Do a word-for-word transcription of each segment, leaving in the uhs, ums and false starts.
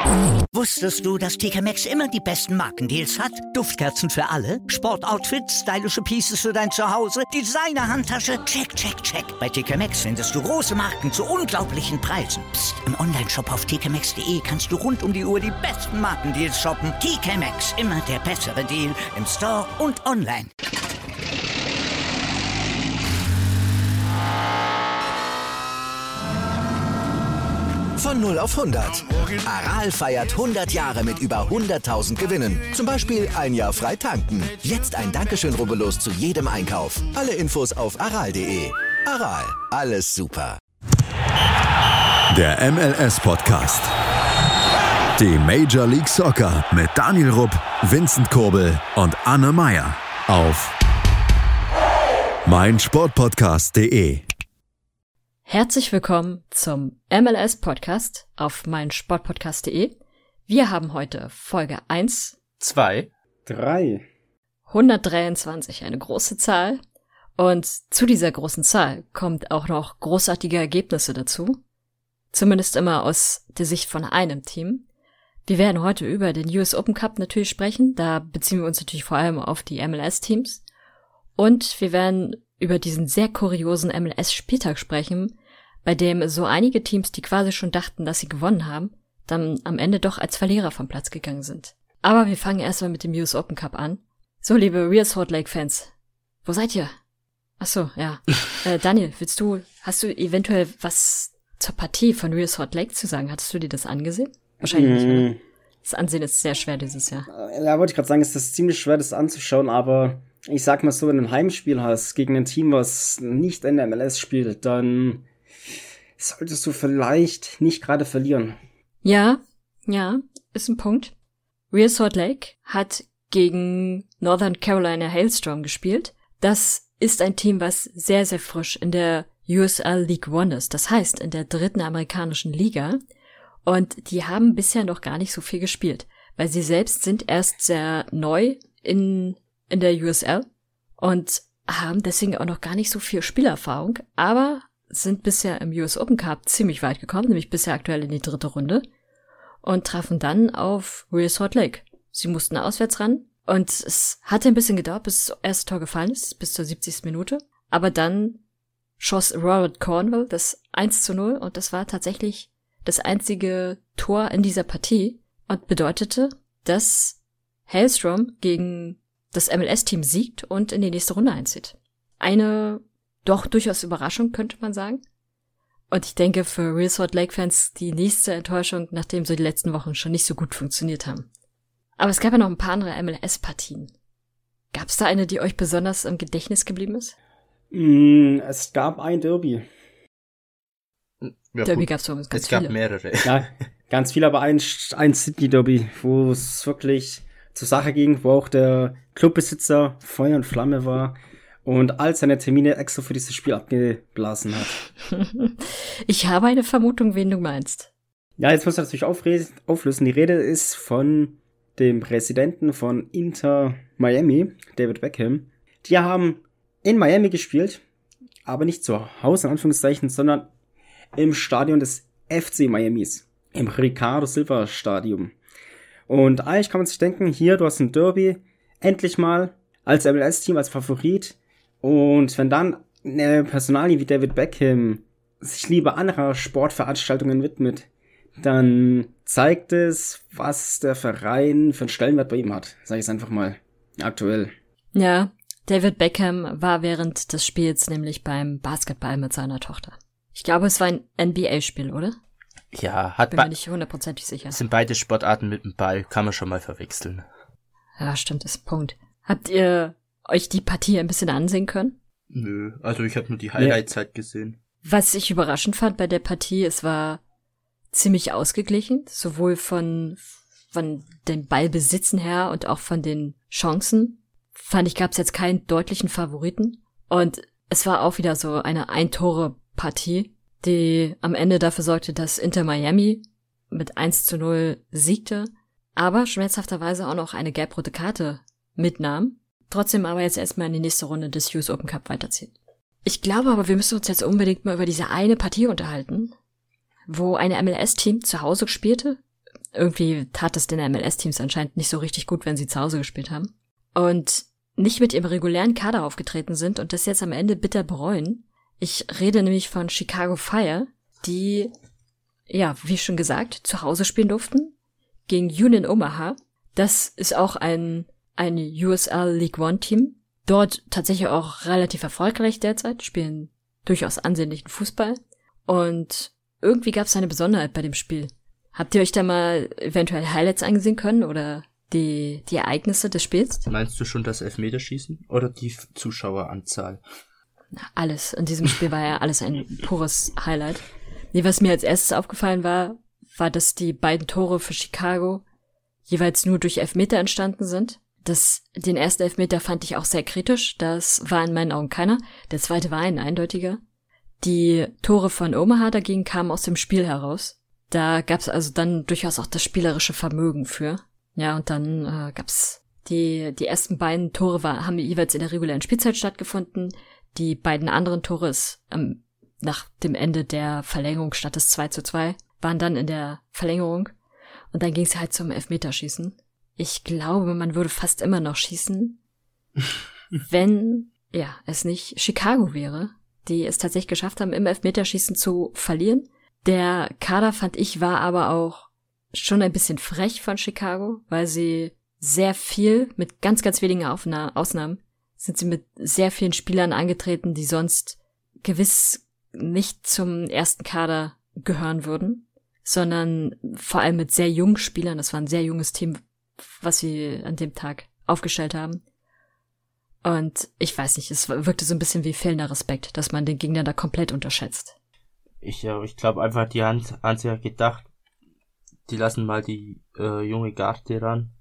Wusstest du, dass T K Maxx immer die besten Markendeals hat? Duftkerzen für alle, Sportoutfits, stylische Pieces für dein Zuhause, Designer-Handtasche, check, check, check. Bei T K Maxx findest du große Marken zu unglaublichen Preisen. Psst. Im Onlineshop auf t k maxx punkt d e kannst du rund um die Uhr die besten Markendeals shoppen. T K Maxx, immer der bessere Deal im Store und online. Von null auf hundert. Aral feiert hundert Jahre mit über hunderttausend Gewinnen. Zum Beispiel ein Jahr frei tanken. Jetzt ein Dankeschön, rubbellos zu jedem Einkauf. Alle Infos auf aral punkt de. Aral, alles super. Der M L S-Podcast. Die Major League Soccer mit Daniel Rupp, Vincent Kurbel und Anne Meyer auf meinsportpodcast punkt de. Herzlich willkommen zum M L S-Podcast auf meinsportpodcast punkt de. Wir haben heute Folge eins, zwei, drei, hundertdreiundzwanzig, eine große Zahl. Und zu dieser großen Zahl kommt auch noch großartige Ergebnisse dazu. Zumindest immer aus der Sicht von einem Team. Wir werden heute über den U S Open Cup natürlich sprechen. Da beziehen wir uns natürlich vor allem auf die M L S-Teams. Und wir werden über diesen sehr kuriosen M L S-Spieltag sprechen, bei dem so einige Teams, die quasi schon dachten, dass sie gewonnen haben, dann am Ende doch als Verlierer vom Platz gegangen sind. Aber wir fangen erstmal mit dem U S Open Cup an. So, liebe Real Salt Lake Fans, wo seid ihr? Ach so, ja. äh, Daniel, willst du, hast du eventuell was zur Partie von Real Salt Lake zu sagen? Hattest du dir das angesehen? Wahrscheinlich mm. nicht, oder? Das Ansehen ist sehr schwer dieses Jahr. Ja, wollte ich gerade sagen, es ist ziemlich schwer, das anzuschauen, aber ich sag mal so, wenn du ein Heimspiel hast gegen ein Team, was nicht in der M L S spielt, dann solltest du vielleicht nicht gerade verlieren. Ja, ja, ist ein Punkt. Real Salt Lake hat gegen Northern Carolina Hailstorm gespielt. Das ist ein Team, was sehr, sehr frisch in der U S L League One ist. Das heißt, in der dritten amerikanischen Liga. Und die haben bisher noch gar nicht so viel gespielt, weil sie selbst sind erst sehr neu in in der U S L und haben deswegen auch noch gar nicht so viel Spielerfahrung, aber sind bisher im U S Open Cup ziemlich weit gekommen, nämlich bisher aktuell in die dritte Runde und trafen dann auf Real Salt Lake. Sie mussten auswärts ran und es hatte ein bisschen gedauert, bis das erste Tor gefallen ist, bis zur siebzigsten Minute, aber dann schoss Robert Cornwell das eins zu null und das war tatsächlich das einzige Tor in dieser Partie und bedeutete, dass Hailstorm gegen das M L S-Team siegt und in die nächste Runde einzieht. Eine doch durchaus Überraschung, könnte man sagen. Und ich denke für Real Salt Lake-Fans die nächste Enttäuschung, nachdem so die letzten Wochen schon nicht so gut funktioniert haben. Aber es gab ja noch ein paar andere M L S-Partien. Gab es da eine, die euch besonders im Gedächtnis geblieben ist? Mm, es gab ein Derby. Ja, Derby gab es ganz es viele. Es gab mehrere. Ja, ganz viele, aber ein, ein Sydney-Derby, wo es wirklich zur Sache ging, wo auch der Clubbesitzer Feuer und Flamme war und all seine Termine extra für dieses Spiel abgeblasen hat. Ich habe eine Vermutung, wen du meinst. Ja, jetzt muss ich natürlich aufre- auflösen. Die Rede ist von dem Präsidenten von Inter Miami, David Beckham. Die haben in Miami gespielt, aber nicht zu Hause, in Anführungszeichen, sondern im Stadion des F C Miamis, im Ricardo Silva Stadium. Und eigentlich kann man sich denken, hier, du hast ein Derby, endlich mal als M L S-Team, als Favorit. Und wenn dann eine Personalie wie David Beckham sich lieber anderer Sportveranstaltungen widmet, dann zeigt es, was der Verein für einen Stellenwert bei ihm hat. Sag ich es einfach mal aktuell. Ja, David Beckham war während des Spiels nämlich beim Basketball mit seiner Tochter. Ich glaube, es war ein N B A-Spiel, oder? Ja, hat Bin be- mir nicht hundertprozentig sicher. sind beide Sportarten mit dem Ball, kann man schon mal verwechseln. Ja, stimmt, ist ein Punkt. Habt ihr euch die Partie ein bisschen ansehen können? Nö, also ich habe nur die Highlights halt gesehen. Was ich überraschend fand bei der Partie, es war ziemlich ausgeglichen, sowohl von, von den Ballbesitzen her und auch von den Chancen. Fand ich, gab es jetzt keinen deutlichen Favoriten. Und es war auch wieder so eine Ein-Tore-Partie, die am Ende dafür sorgte, dass Inter Miami mit eins zu null siegte, aber schmerzhafterweise auch noch eine gelb-rote Karte mitnahm. Trotzdem aber jetzt erstmal in die nächste Runde des U S Open Cup weiterzieht. Ich glaube aber, wir müssen uns jetzt unbedingt mal über diese eine Partie unterhalten, wo ein M L S-Team zu Hause spielte, irgendwie tat es den M L S-Teams anscheinend nicht so richtig gut, wenn sie zu Hause gespielt haben. Und nicht mit ihrem regulären Kader aufgetreten sind und das jetzt am Ende bitter bereuen. Ich rede nämlich von Chicago Fire, die, ja, wie schon gesagt, zu Hause spielen durften gegen Union Omaha. Das ist auch ein, ein U S L League One Team. Dort tatsächlich auch relativ erfolgreich derzeit, spielen durchaus ansehnlichen Fußball. Und irgendwie gab es eine Besonderheit bei dem Spiel. Habt ihr euch da mal eventuell Highlights angesehen können oder die, die Ereignisse des Spiels? Meinst du schon das Elfmeterschießen oder die Zuschaueranzahl? Na, alles. In diesem Spiel war ja alles ein pures Highlight. Nee, was mir als erstes aufgefallen war, war, dass die beiden Tore für Chicago jeweils nur durch Elfmeter entstanden sind. Das, den ersten Elfmeter fand ich auch sehr kritisch. Das war in meinen Augen keiner. Der zweite war ein eindeutiger. Die Tore von Omaha dagegen kamen aus dem Spiel heraus. Da gab's also dann durchaus auch das spielerische Vermögen für. Ja, und dann äh, gab's die die ersten beiden Tore war, haben jeweils in der regulären Spielzeit stattgefunden. Die beiden anderen Tore ist, ähm, nach dem Ende der Verlängerung statt des zwei zu zwei waren dann in der Verlängerung. Und dann ging's halt zum Elfmeterschießen. Ich glaube, man würde fast immer noch schießen, wenn, ja, es nicht Chicago wäre, die es tatsächlich geschafft haben, im Elfmeterschießen zu verlieren. Der Kader, fand ich, war aber auch schon ein bisschen frech von Chicago, weil sie sehr viel, mit ganz, ganz wenigen Aufna- Ausnahmen, sind sie mit sehr vielen Spielern angetreten, die sonst gewiss nicht zum ersten Kader gehören würden, sondern vor allem mit sehr jungen Spielern. Das war ein sehr junges Team, was sie an dem Tag aufgestellt haben. Und ich weiß nicht, es wirkte so ein bisschen wie fehlender Respekt, dass man den Gegner da komplett unterschätzt. Ich, ja, ich glaube einfach, die haben, haben sich ja gedacht, die lassen mal die äh, junge Garde ran.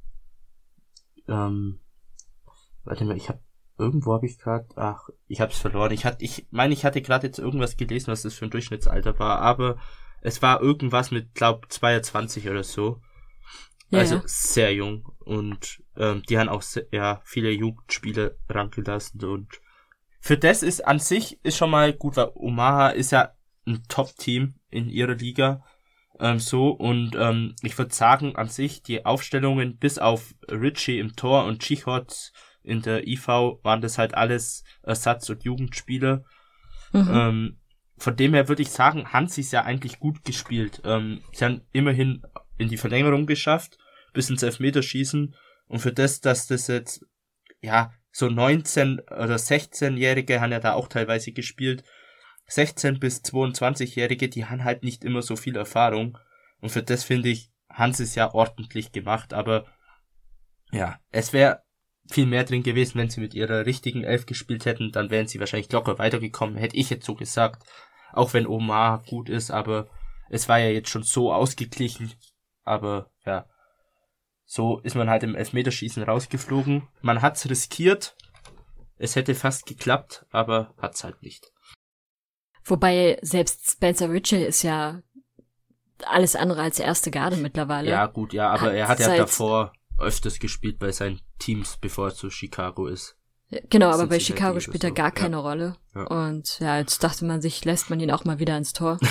Ähm, warte mal, ich habe irgendwo habe ich gerade, ach, ich habe es verloren. Ich hatte, ich meine, ich hatte gerade jetzt irgendwas gelesen, was das für ein Durchschnittsalter war, aber es war irgendwas mit, glaub, zweiundzwanzig oder so. Ja, also ja. Sehr jung und ähm, die haben auch sehr, ja viele Jugendspiele rangelassen und für das ist an sich ist schon mal gut, weil Omaha ist ja ein Top-Team in ihrer Liga ähm, so und ähm, ich würde sagen an sich die Aufstellungen bis auf Ritchie im Tor und Chichot in der I V waren das halt alles Ersatz- und Jugendspiele. Mhm. Ähm, von dem her würde ich sagen, haben sie es ja eigentlich gut gespielt. Ähm, sie haben immerhin in die Verlängerung geschafft, bis ins Elfmeterschießen und für das, dass das jetzt, ja, so neunzehn- oder sechzehnjährige haben ja da auch teilweise gespielt, sechzehn- bis zweiundzwanzigjährige, die haben halt nicht immer so viel Erfahrung und für das finde ich, haben sie es ja ordentlich gemacht, aber ja, es wäre viel mehr drin gewesen, wenn sie mit ihrer richtigen Elf gespielt hätten, dann wären sie wahrscheinlich locker weitergekommen, hätte ich jetzt so gesagt, auch wenn Omaha gut ist, aber es war ja jetzt schon so ausgeglichen, aber ja, so ist man halt im Elfmeterschießen rausgeflogen. Man hat's riskiert, es hätte fast geklappt, aber hat's halt nicht. Wobei selbst Spencer Ritchie ist ja alles andere als erste Garde mittlerweile. Ja gut, ja, aber hat er hat ja davor öfters gespielt bei seinen Teams, bevor er zu Chicago ist. Genau, aber bei Chicago spielt er gar keine ja. Rolle. Ja. Und ja, jetzt dachte man sich, lässt man ihn auch mal wieder ins Tor.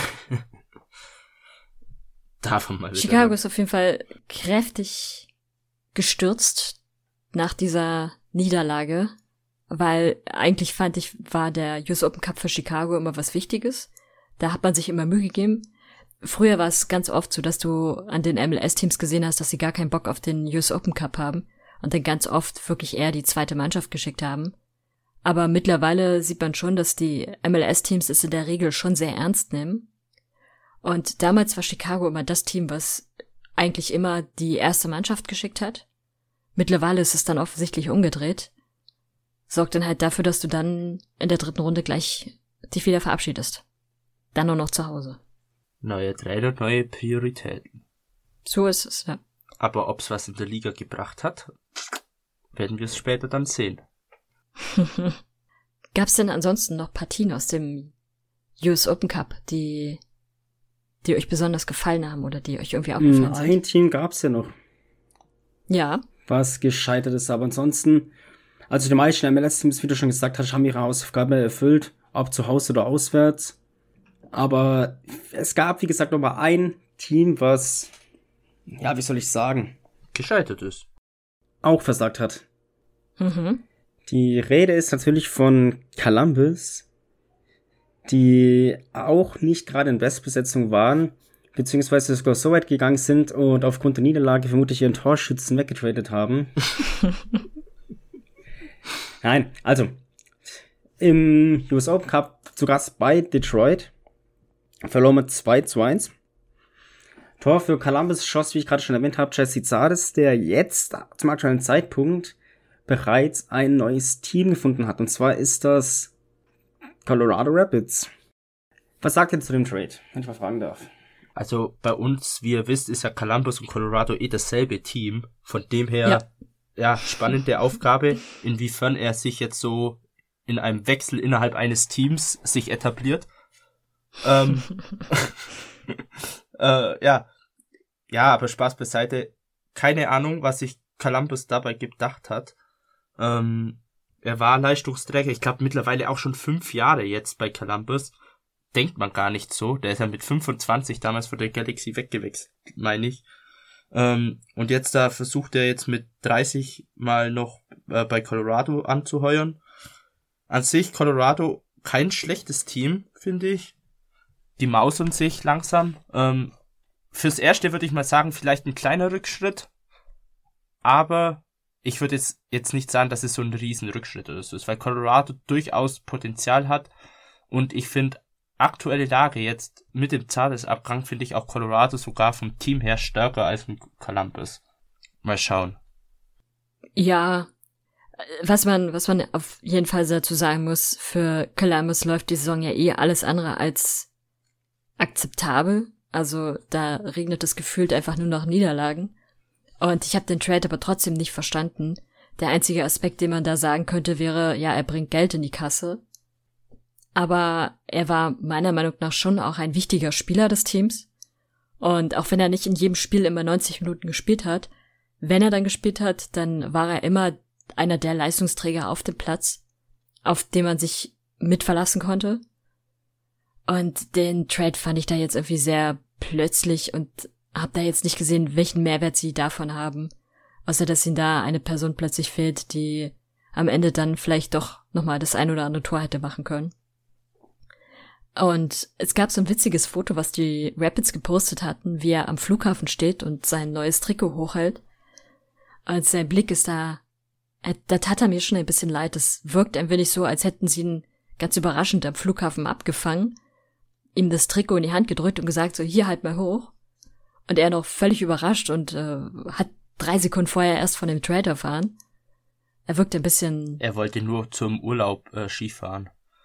Davon mal Chicago wieder. ist auf jeden Fall kräftig gestürzt nach dieser Niederlage, weil eigentlich fand ich, war der U S Open Cup für Chicago immer was Wichtiges. Da hat man sich immer Mühe gegeben. Früher war es ganz oft so, dass du an den M L S-Teams gesehen hast, dass sie gar keinen Bock auf den U S Open Cup haben und dann ganz oft wirklich eher die zweite Mannschaft geschickt haben. Aber mittlerweile sieht man schon, dass die M L S-Teams es in der Regel schon sehr ernst nehmen. Und damals war Chicago immer das Team, was eigentlich immer die erste Mannschaft geschickt hat. Mittlerweile ist es dann offensichtlich umgedreht. Sorgt dann halt dafür, dass du dann in der dritten Runde gleich dich wieder verabschiedest. Dann nur noch zu Hause. Neue Trainer, neue Prioritäten. So ist es, ja. Aber ob's was in der Liga gebracht hat, werden wir es später dann sehen. Gab's denn ansonsten noch Partien aus dem U S Open Cup, die die euch besonders gefallen haben oder die euch irgendwie aufgefallen sind? Ein Team gab's ja noch. Ja. Was gescheitert ist, aber ansonsten, also die meisten M L S-Teams, wie du schon gesagt hast, haben ihre Hausaufgabe erfüllt, ob zu Hause oder auswärts. Aber es gab, wie gesagt, noch mal ein Team, was ja, wie soll ich sagen, gescheitert ist. Auch versagt hat. Mhm. Die Rede ist natürlich von Columbus, die auch nicht gerade in Bestbesetzung waren, beziehungsweise sogar so weit gegangen sind und aufgrund der Niederlage vermutlich ihren Torschützen weggetradet haben. Nein, also im U S Open Cup zu Gast bei Detroit verlor mit zwei zu eins. Tor für Columbus schoss, wie ich gerade schon erwähnt habe, Jesse Zardes, der jetzt zum aktuellen Zeitpunkt bereits ein neues Team gefunden hat. Und zwar ist das Colorado Rapids. Was sagt ihr zu dem Trade, wenn ich mal fragen darf? Also bei uns, wie ihr wisst, ist ja Columbus und Colorado eh dasselbe Team. Von dem her, ja, ja spannende Aufgabe, inwiefern er sich jetzt so in einem Wechsel innerhalb eines Teams sich etabliert. ähm, äh, ja, ja, aber Spaß beiseite. Keine Ahnung, was sich Columbus dabei gedacht hat. Ähm, er war Leistungsträger, ich glaube mittlerweile auch schon fünf Jahre jetzt bei Columbus. Denkt man gar nicht so. Der ist ja mit fünfundzwanzig damals von der Galaxy weggewechselt, meine ich. Ähm, und jetzt da versucht er jetzt mit dreißig mal noch äh, bei Colorado anzuheuern. An sich Colorado kein schlechtes Team, finde ich. Die mausern sich langsam. Ähm, fürs Erste würde ich mal sagen, vielleicht ein kleiner Rückschritt. Aber ich würde jetzt, jetzt nicht sagen, dass es so ein riesen Rückschritt oder so ist, weil Colorado durchaus Potenzial hat. Und ich finde, aktuelle Lage jetzt mit dem Zardes-Abgang finde ich auch Colorado sogar vom Team her stärker als mit Columbus. Mal schauen. Ja, was man, was man auf jeden Fall dazu sagen muss, für Columbus läuft die Saison ja eh alles andere als akzeptabel. Also da regnet es gefühlt einfach nur noch Niederlagen. Und ich habe den Trade aber trotzdem nicht verstanden. Der einzige Aspekt, den man da sagen könnte, wäre, ja, er bringt Geld in die Kasse. Aber er war meiner Meinung nach schon auch ein wichtiger Spieler des Teams. Und auch wenn er nicht in jedem Spiel immer neunzig Minuten gespielt hat, wenn er dann gespielt hat, dann war er immer einer der Leistungsträger auf dem Platz, auf den man sich mit verlassen konnte. Und den Trade fand ich da jetzt irgendwie sehr plötzlich und hab da jetzt nicht gesehen, welchen Mehrwert sie davon haben. Außer, dass ihnen da eine Person plötzlich fehlt, die am Ende dann vielleicht doch nochmal das ein oder andere Tor hätte machen können. Und es gab so ein witziges Foto, was die Rapids gepostet hatten, wie er am Flughafen steht und sein neues Trikot hochhält. Und sein Blick ist da, da tat er mir schon ein bisschen leid. Es wirkt ein wenig so, als hätten sie ihn ganz überraschend am Flughafen abgefangen, ihm das Trikot in die Hand gedrückt und gesagt, so, hier, halt mal hoch. Und er noch völlig überrascht und äh, hat drei Sekunden vorher erst von dem Trade erfahren. Er wirkt ein bisschen... Er wollte nur zum Urlaub äh, Skifahren.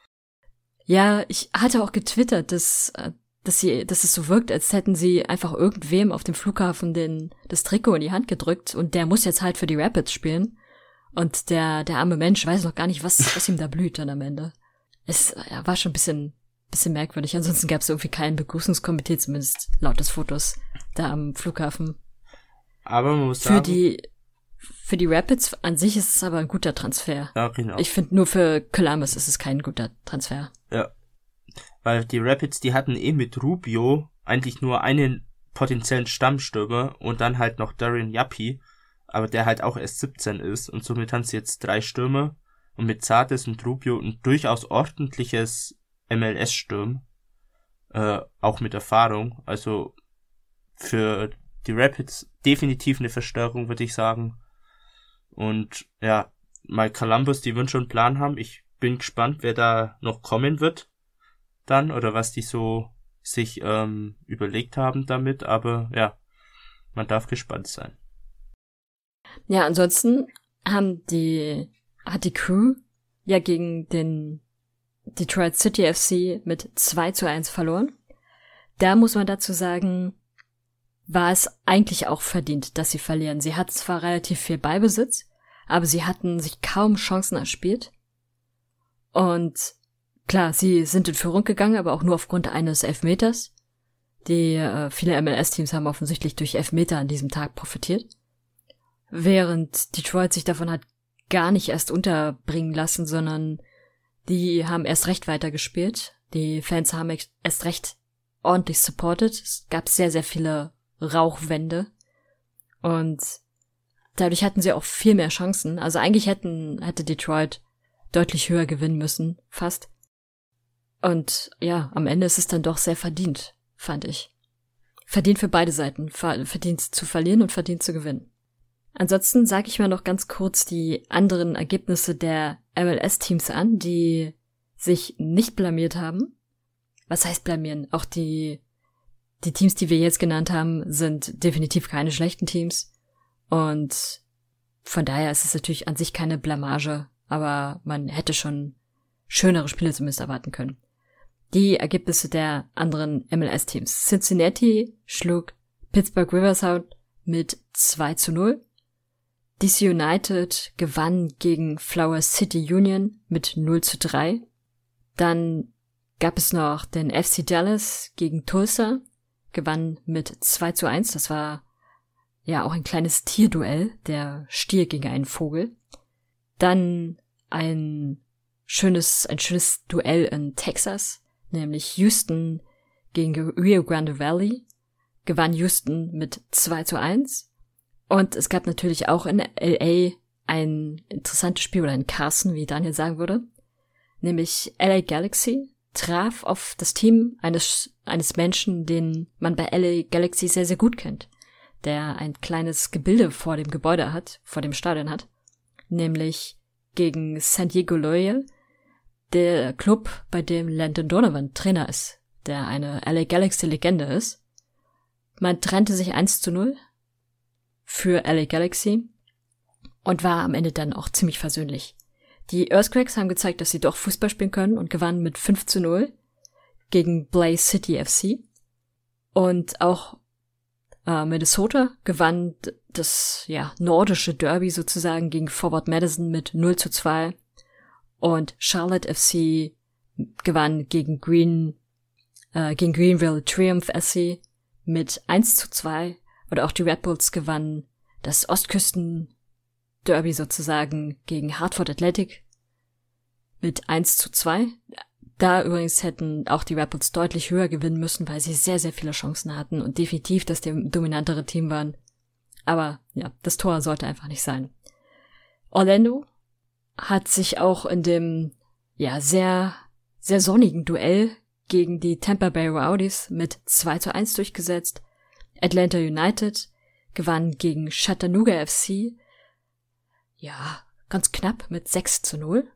Ja, ich hatte auch getwittert, dass, dass, sie, dass es so wirkt, als hätten sie einfach irgendwem auf dem Flughafen den, das Trikot in die Hand gedrückt und der muss jetzt halt für die Rapids spielen. Und der, der arme Mensch weiß noch gar nicht, was, was ihm da blüht dann am Ende. Es ja, war schon ein bisschen, bisschen merkwürdig. Ansonsten gab es irgendwie kein Begrüßungskomitee, zumindest laut des Fotos da am Flughafen. Aber man muss für sagen... Die, für die Rapids an sich ist es aber ein guter Transfer. Ja, genau. Ich finde, nur für Columbus ist es kein guter Transfer. Ja, weil die Rapids, die hatten eh mit Rubio eigentlich nur einen potenziellen Stammstürmer und dann halt noch Darian Yappi, aber der halt auch erst siebzehn ist und somit haben sie jetzt drei Stürmer und mit Zardes und Rubio ein durchaus ordentliches M L S-Sturm, äh, auch mit Erfahrung, also für die Rapids definitiv eine Verstärkung, würde ich sagen. Und ja, mal Columbus, die würden schon einen Plan haben. Ich bin gespannt, wer da noch kommen wird dann oder was die so sich ähm, überlegt haben damit. Aber ja, man darf gespannt sein. Ja, ansonsten haben die hat die Crew ja gegen den Detroit City F C mit zwei zu eins verloren. Da muss man dazu sagen, war es eigentlich auch verdient, dass sie verlieren. Sie hatten zwar relativ viel Ballbesitz, aber sie hatten sich kaum Chancen erspielt. Und klar, sie sind in Führung gegangen, aber auch nur aufgrund eines Elfmeters. Die äh, viele M L S-Teams haben offensichtlich durch Elfmeter an diesem Tag profitiert. Während Detroit sich davon hat gar nicht erst unterbringen lassen, sondern die haben erst recht weitergespielt. Die Fans haben erst recht ordentlich supported. Es gab sehr, sehr viele Rauchwände Und dadurch hatten sie auch viel mehr Chancen. Also eigentlich hätten, hätte Detroit deutlich höher gewinnen müssen, fast. Und ja, am Ende ist es dann doch sehr verdient, fand ich. Verdient für beide Seiten. Verdient zu verlieren und verdient zu gewinnen. Ansonsten sage ich mal noch ganz kurz die anderen Ergebnisse der M L S-Teams an, die sich nicht blamiert haben. Was heißt blamieren? Auch die, die Teams, die wir jetzt genannt haben, sind definitiv keine schlechten Teams. Und von daher ist es natürlich an sich keine Blamage, aber man hätte schon schönere Spiele zumindest erwarten können. Die Ergebnisse der anderen M L S-Teams. Cincinnati schlug Pittsburgh Riversound mit zwei zu null. D C United gewann gegen Flower City Union mit null zu drei. Dann gab es noch den F C Dallas gegen Tulsa, gewann mit zwei zu eins. Das war ja auch ein kleines Tierduell, der Stier gegen einen Vogel. Dann ein schönes, ein schönes Duell in Texas, nämlich Houston gegen Rio Grande Valley, gewann Houston mit zwei zu eins. Und es gab natürlich auch in L A ein interessantes Spiel, oder in Carson, wie Daniel sagen würde, nämlich L A Galaxy traf auf das Team eines, eines Menschen, den man bei L A Galaxy sehr, sehr gut kennt, der ein kleines Gebilde vor dem Gebäude hat, vor dem Stadion hat, nämlich gegen San Diego Loyal, der Club, bei dem Landon Donovan Trainer ist, der eine L A Galaxy-Legende ist. Man trennte sich eins zu null für L A Galaxy und war am Ende dann auch ziemlich versöhnlich. Die Earthquakes haben gezeigt, dass sie doch Fußball spielen können und gewannen mit fünf zu null gegen Blaze City F C. Und auch äh, Minnesota gewann das ja nordische Derby sozusagen gegen Forward Madison mit null zu zwei. Und Charlotte F C gewann gegen Green, äh, gegen Greenville Triumph F C mit eins zu zwei. Oder auch die Red Bulls gewannen das Ostküsten-Derby sozusagen gegen Hartford Athletic mit eins zu zwei. Da übrigens hätten auch die Red Bulls deutlich höher gewinnen müssen, weil sie sehr, sehr viele Chancen hatten und definitiv das dominantere Team waren. Aber ja, das Tor sollte einfach nicht sein. Orlando hat sich auch in dem ja sehr, sehr sonnigen Duell gegen die Tampa Bay Rowdies mit zwei zu eins durchgesetzt. Atlanta United gewann gegen Chattanooga F C, ja, ganz knapp mit sechs zu null.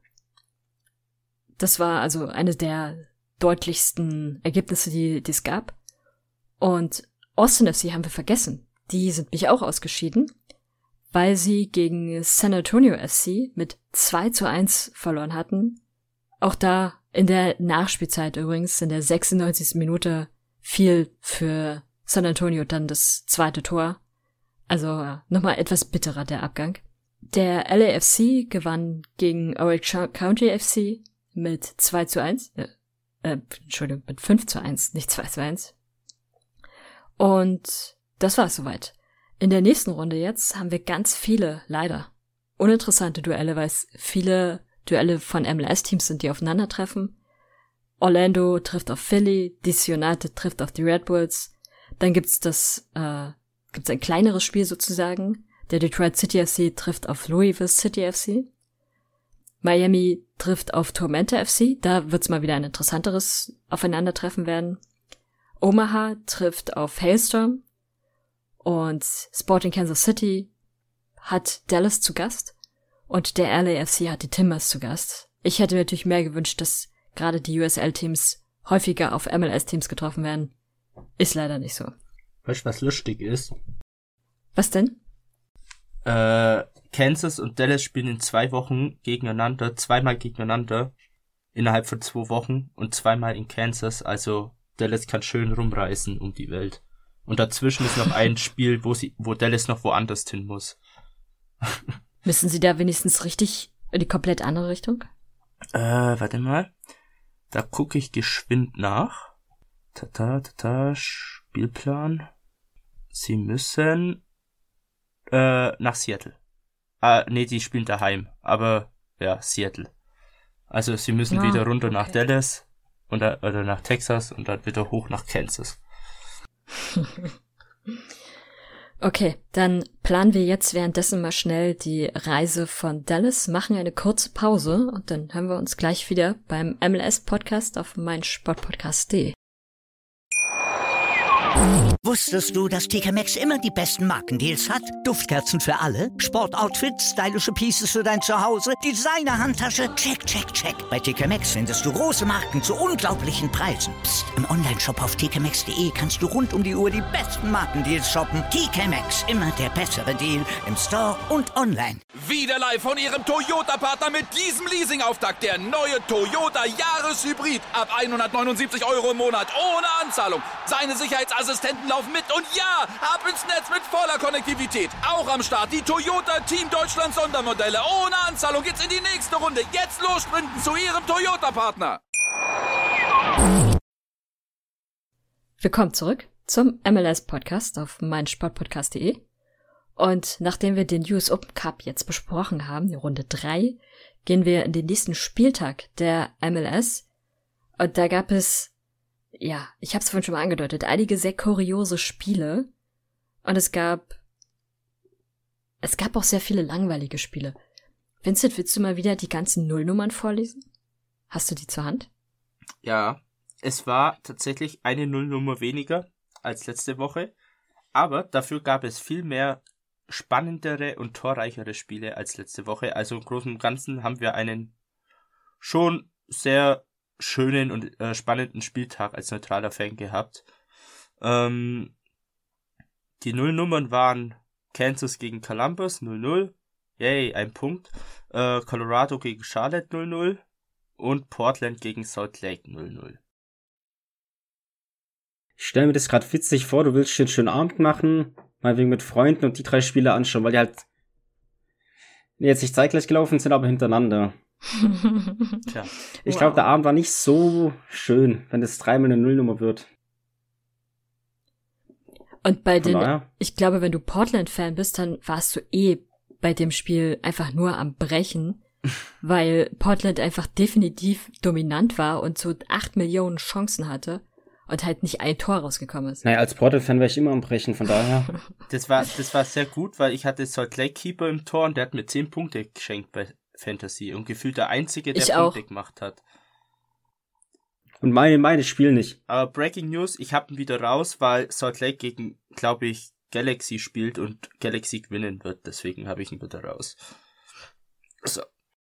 Das war also eines der deutlichsten Ergebnisse, die, die es gab. Und Austin F C haben wir vergessen. Die sind mich auch ausgeschieden, weil sie gegen San Antonio F C mit zwei zu eins verloren hatten. Auch da in der Nachspielzeit übrigens, in der sechsundneunzigsten Minute, fiel für San Antonio dann das zweite Tor. Also nochmal etwas bitterer der Abgang. Der L A F C gewann gegen Orange County F C mit zwei zu eins. Äh, äh, Entschuldigung, mit fünf zu eins, nicht zwei zu eins. Und das war's soweit. In der nächsten Runde jetzt haben wir ganz viele, leider, uninteressante Duelle, weil es viele Duelle von M L S-Teams sind, die aufeinandertreffen. Orlando trifft auf Philly, D C United trifft auf die Red Bulls. Dann gibt's das, äh, gibt's ein kleineres Spiel sozusagen. Der Detroit City F C trifft auf Louisville City F C. Miami trifft auf Tormenta F C. Da wird's mal wieder ein interessanteres Aufeinandertreffen werden. Omaha trifft auf Hailstorm. Und Sporting Kansas City hat Dallas zu Gast. Und der L A F C hat die Timbers zu Gast. Ich hätte mir natürlich mehr gewünscht, dass gerade die U S L-Teams häufiger auf M L S-Teams getroffen werden. Ist leider nicht so. Weißt du, was lustig ist? Was denn? Äh, Kansas und Dallas spielen in zwei Wochen gegeneinander, zweimal gegeneinander, innerhalb von zwei Wochen und zweimal in Kansas, also Dallas kann schön rumreisen um die Welt. Und dazwischen ist noch ein Spiel, wo sie, wo Dallas noch woanders hin muss. Müssen sie da wenigstens richtig in die komplett andere Richtung? Äh, warte mal. Da gucke ich geschwind nach. Tata, tata, Spielplan. Sie müssen äh, nach Seattle. Ah, nee, die spielen daheim. Aber, ja, Seattle. Also, sie müssen ah, wieder runter okay. nach Dallas und, oder nach Texas und dann wieder hoch nach Kansas. Okay, dann planen wir jetzt währenddessen mal schnell die Reise von Dallas, machen eine kurze Pause und dann hören wir uns gleich wieder beim M L S-Podcast auf meinsportpodcast punkt de. Wusstest du, dass T K Maxx immer die besten Markendeals hat? Duftkerzen für alle, Sportoutfits, stylische Pieces für dein Zuhause, Designer-Handtasche, check, check, check. Bei T K Maxx findest du große Marken zu unglaublichen Preisen. Psst. Im Onlineshop auf t k maxx punkt de kannst du rund um die Uhr die besten Markendeals shoppen. T K Maxx, immer der bessere Deal im Store und online. Wieder live von Ihrem Toyota-Partner mit diesem Leasing-Auftakt. Der neue Toyota Jahreshybrid. Ab hundertneunundsiebzig Euro im Monat ohne Anzahlung. Seine Sicherheitsassistenten laufen mit und ja, ab ins Netz mit voller Konnektivität. Auch am Start die Toyota Team Deutschland Sondermodelle. Ohne Anzahlung geht's in die nächste Runde. Jetzt los sprinten zu Ihrem Toyota-Partner. Willkommen zurück zum M L S-Podcast auf meinsportpodcast punkt de. Und nachdem wir den U S Open Cup jetzt besprochen haben, die Runde drei, gehen wir in den nächsten Spieltag der M L S. Und da gab es, ja, ich habe es vorhin schon mal angedeutet, einige sehr kuriose Spiele. Und es gab, es gab auch sehr viele langweilige Spiele. Vincent, willst du mal wieder die ganzen Nullnummern vorlesen? Hast du die zur Hand? Ja, es war tatsächlich eine Nullnummer weniger als letzte Woche. Aber dafür gab es viel mehr spannendere und torreichere Spiele als letzte Woche. Also im Großen und Ganzen haben wir einen schon sehr schönen und äh, spannenden Spieltag als neutraler Fan gehabt. Ähm, die Nullnummern waren Kansas gegen Columbus null null, yay, ein Punkt. Äh, Colorado gegen Charlotte null null und Portland gegen Salt Lake null null. Ich stelle mir das gerade witzig vor, du willst dir einen schönen Abend machen, mal wegen mit Freunden und die drei Spiele anschauen, weil die halt jetzt nicht zeitgleich gelaufen sind, aber hintereinander. Tja. Ich Wow. glaube, der Abend war nicht so schön, wenn das dreimal eine Nullnummer wird. Und bei Von den, daher. ich glaube, wenn du Portland-Fan bist, dann warst du eh bei dem Spiel einfach nur am Brechen, weil Portland einfach definitiv dominant war und so acht Millionen Chancen hatte und halt nicht ein Tor rausgekommen ist. Naja, als Portal-Fan wäre ich immer am Brechen, von daher. Das war, das war sehr gut, weil ich hatte Salt Lake Keeper im Tor und der hat mir zehn Punkte geschenkt bei Fantasy und gefühlt der Einzige, der Ich Punkte auch. gemacht hat. Und meine, meine Spiel nicht. Aber Breaking News, ich hab ihn wieder raus, weil Salt Lake gegen, glaube ich, Galaxy spielt und Galaxy gewinnen wird. Deswegen habe ich ihn wieder raus. So.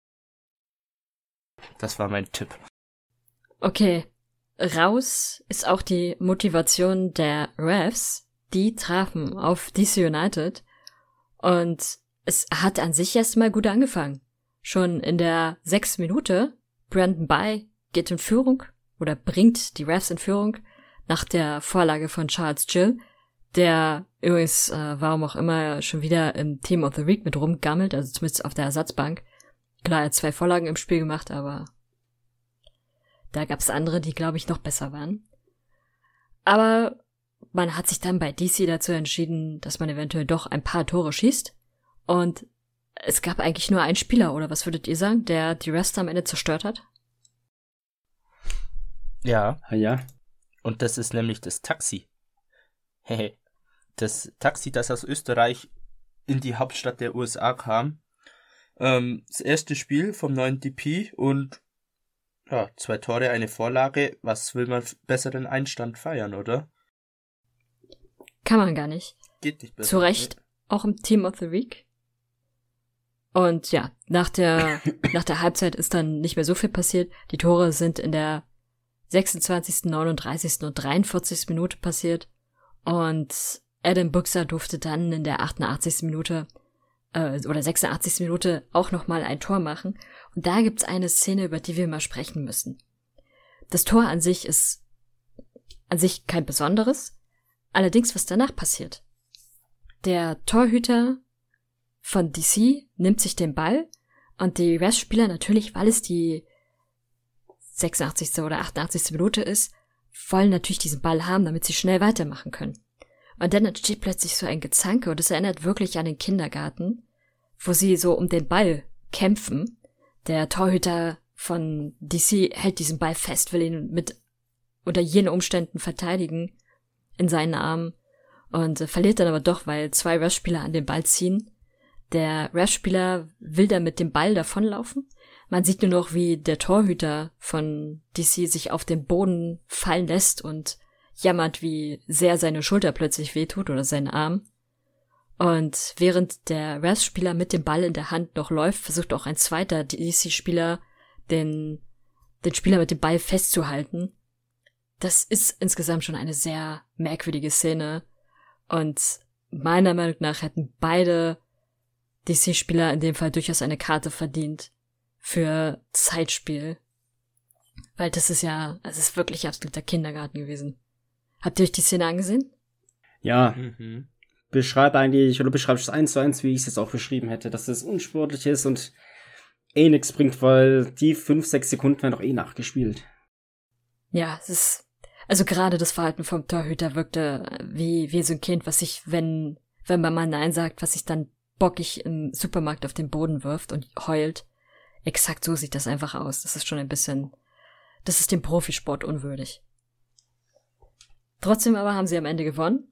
Das war mein Tipp. Okay, raus ist auch die Motivation der Refs. Die trafen auf D C United und es hat an sich erstmal gut angefangen. Schon in der sechsten Minute, Brandon Bye geht in Führung oder bringt die Refs in Führung nach der Vorlage von Charles Gill, der übrigens, äh, warum auch immer, schon wieder im Team of the Week mit rumgammelt, also zumindest auf der Ersatzbank. Klar, er hat zwei Vorlagen im Spiel gemacht, aber da gab's andere, die, glaube ich, noch besser waren. Aber man hat sich dann bei D C dazu entschieden, dass man eventuell doch ein paar Tore schießt. Und es gab eigentlich nur einen Spieler, oder was würdet ihr sagen, der die Rest am Ende zerstört hat? Ja. Ah, ja. Und das ist nämlich das Taxi. Hehe. Das Taxi, das aus Österreich in die Hauptstadt der U S A kam. Ähm, das erste Spiel vom neuen D P und ja, zwei Tore, eine Vorlage. Was will man besseren Einstand feiern, oder? Kann man gar nicht. Geht nicht besser. Zu Recht auch im Team of the Week. Und ja, nach der, nach der Halbzeit ist dann nicht mehr so viel passiert. Die Tore sind in der sechsundzwanzigsten, neununddreißigsten und dreiundvierzigsten Minute passiert. Und Adam Buxer durfte dann in der achtundachtzigsten Minute äh, oder sechsundachtzigsten Minute auch nochmal ein Tor machen. Und da gibt's eine Szene, über die wir mal sprechen müssen. Das Tor an sich ist an sich kein besonderes. Allerdings, was danach passiert. Der Torhüter von D C nimmt sich den Ball und die Restspieler natürlich, weil es die sechsundachtzigste oder achtundachtzigste Minute ist, wollen natürlich diesen Ball haben, damit sie schnell weitermachen können. Und dann entsteht plötzlich so ein Gezanke und es erinnert wirklich an den Kindergarten, wo sie so um den Ball kämpfen. Der Torhüter von D C hält diesen Ball fest, will ihn mit unter jenen Umständen verteidigen in seinen Armen. und äh, verliert dann aber doch, weil zwei Rams-Spieler an den Ball ziehen. Der Rams-Spieler will dann mit dem Ball davonlaufen. Man sieht nur noch, wie der Torhüter von D C sich auf den Boden fallen lässt und jammert, wie sehr seine Schulter plötzlich wehtut oder sein Arm. Und während der Rams-Spieler mit dem Ball in der Hand noch läuft, versucht auch ein zweiter D C-Spieler den, den Spieler mit dem Ball festzuhalten. Das ist insgesamt schon eine sehr merkwürdige Szene. Und meiner Meinung nach hätten beide D C-Spieler in dem Fall durchaus eine Karte verdient für Zeitspiel. Weil das ist ja, es ist wirklich absoluter Kindergarten gewesen. Habt ihr euch die Szene angesehen? Ja. Mhm. Beschreib eigentlich, oder beschreibst es eins zu eins, wie ich es jetzt auch beschrieben hätte, dass es unsportlich ist und eh nichts bringt, weil die fünf, sechs Sekunden werden doch eh nachgespielt. Ja, es ist, also gerade das Verhalten vom Torhüter wirkte wie, wie so ein Kind, was sich, wenn, wenn man mal Nein sagt, was sich dann bockig im Supermarkt auf den Boden wirft und heult. Exakt so sieht das einfach aus. Das ist schon ein bisschen, das ist dem Profisport unwürdig. Trotzdem aber haben sie am Ende gewonnen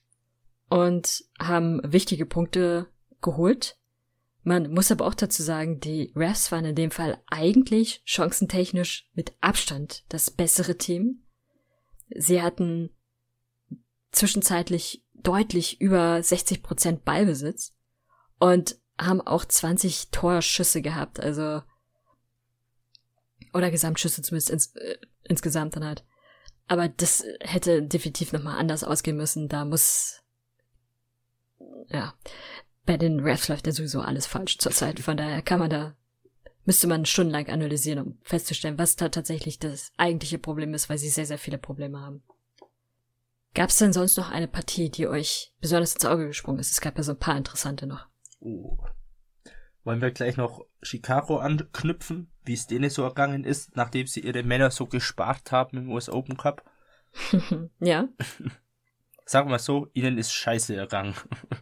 und haben wichtige Punkte geholt. Man muss aber auch dazu sagen, die Refs waren in dem Fall eigentlich chancentechnisch mit Abstand das bessere Team. Sie hatten zwischenzeitlich deutlich über sechzig Prozent Ballbesitz und haben auch zwanzig Torschüsse gehabt, also oder Gesamtschüsse zumindest ins, äh, insgesamt dann halt. Aber das hätte definitiv nochmal anders ausgehen müssen. Da muss, ja, bei den Refs läuft ja sowieso alles falsch zurzeit. Von daher kann man da, müsste man stundenlang analysieren, um festzustellen, was da tatsächlich das eigentliche Problem ist, weil sie sehr, sehr viele Probleme haben. Gab es denn sonst noch eine Partie, die euch besonders ins Auge gesprungen ist? Es gab ja so ein paar interessante noch. Oh. Wollen wir gleich noch Chicago anknüpfen, wie es denen so ergangen ist, nachdem sie ihre Männer so gespart haben im U S Open Cup? Ja. Sagen wir so, ihnen ist scheiße ergangen.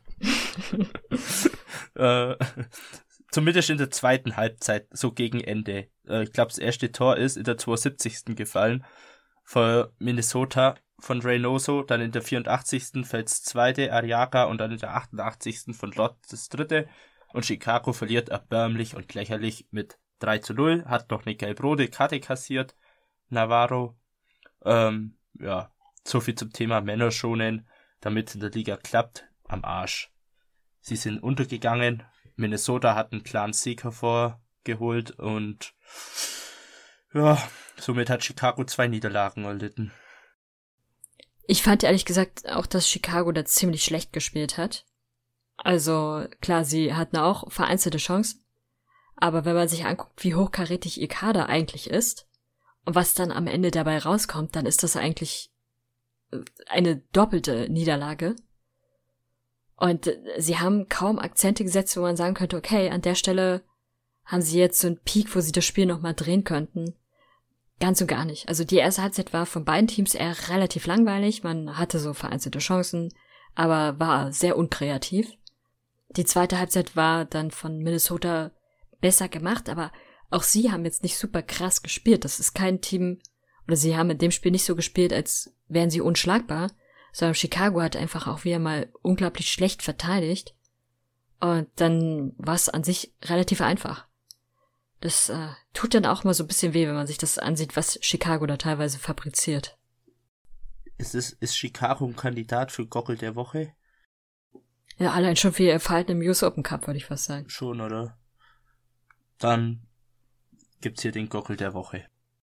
äh, zumindest in der zweiten Halbzeit, so gegen Ende. Äh, ich glaube, das erste Tor ist in der zweiundsiebzigsten gefallen für Minnesota von Reynoso, dann in der vierundachtzigsten fällt das zweite, Arriaga, und dann in der achtundachtzigsten von Lott das dritte. Und Chicago verliert erbärmlich und lächerlich mit drei zu null, hat noch eine gelb-rote Karte kassiert, Navarro. Ähm, ja, so viel zum Thema Männer schonen, damit es in der Liga klappt, am Arsch. Sie sind untergegangen, Minnesota hat einen klaren Sieg hervorgeholt und ja, somit hat Chicago zwei Niederlagen erlitten. Ich fand ehrlich gesagt auch, dass Chicago da ziemlich schlecht gespielt hat. Also klar, sie hatten auch vereinzelte Chancen, aber wenn man sich anguckt, wie hochkarätig ihr Kader eigentlich ist und was dann am Ende dabei rauskommt, dann ist das eigentlich eine doppelte Niederlage. Und sie haben kaum Akzente gesetzt, wo man sagen könnte, okay, an der Stelle haben sie jetzt so einen Peak, wo sie das Spiel nochmal drehen könnten. Ganz und gar nicht. Also die erste Halbzeit war von beiden Teams eher relativ langweilig, man hatte so vereinzelte Chancen, aber war sehr unkreativ. Die zweite Halbzeit war dann von Minnesota besser gemacht, aber auch sie haben jetzt nicht super krass gespielt. Das ist kein Team, oder sie haben in dem Spiel nicht so gespielt, als wären sie unschlagbar, sondern Chicago hat einfach auch wieder mal unglaublich schlecht verteidigt. Und dann war es an sich relativ einfach. Das äh, tut dann auch mal so ein bisschen weh, wenn man sich das ansieht, was Chicago da teilweise fabriziert. Ist, es, ist Chicago ein Kandidat für Gockel der Woche? Ja, allein schon für ihr Verhalten im U S Open Cup, würde ich fast sagen. Schon, oder? Dann gibt's hier den Gockel der Woche.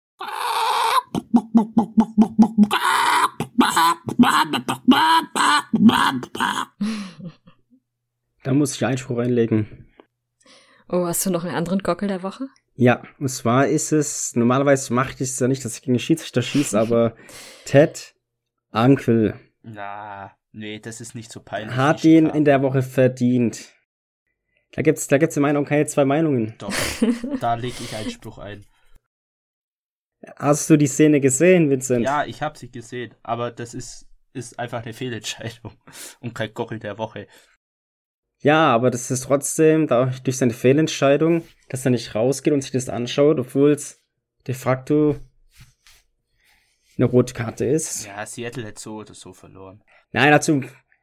Da muss ich Einspruch einlegen. Oh, hast du noch einen anderen Gockel der Woche? Ja, und zwar ist es, normalerweise mache ich es ja nicht, dass ich gegen den Schiedsrichter schieße, aber Ted Ankel Na, nee, das ist nicht so peinlich. hat ihn in der Woche verdient. Da gibt's, da gibt's in meiner Meinung keine zwei Meinungen. Doch, da lege ich Einspruch ein. Hast du die Szene gesehen, Vincent? Ja, ich habe sie gesehen, aber das ist, ist einfach eine Fehlentscheidung und kein Gockel der Woche. Ja, aber das ist trotzdem da, durch seine Fehlentscheidung, dass er nicht rausgeht und sich das anschaut, obwohl es de facto eine rote Karte ist. Ja, Seattle hat so oder so verloren. Nein, dazu,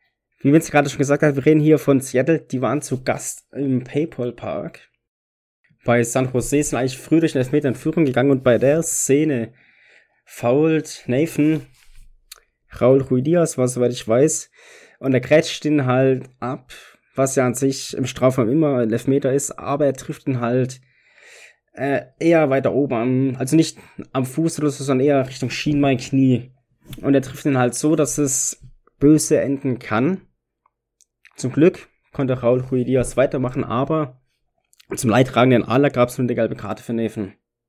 wie Vince gerade schon gesagt hat, wir reden hier von Seattle, die waren zu Gast im PayPal Park. Bei San Jose sind eigentlich früh durch den Elfmeter in Führung gegangen und bei der Szene foult Nathan Raul Ruiz, was soweit ich weiß, und er grätscht ihn halt ab, was ja an sich im Strafraum immer ein Elfmeter ist, aber er trifft ihn halt äh, eher weiter oben, also nicht am Fuß oder so, sondern eher Richtung Schienbein, Knie. Und er trifft ihn halt so, dass es böse enden kann. Zum Glück konnte Raul Ruiz weitermachen, aber zum leidtragenden Aller gab es nur eine gelbe Karte für Nathan.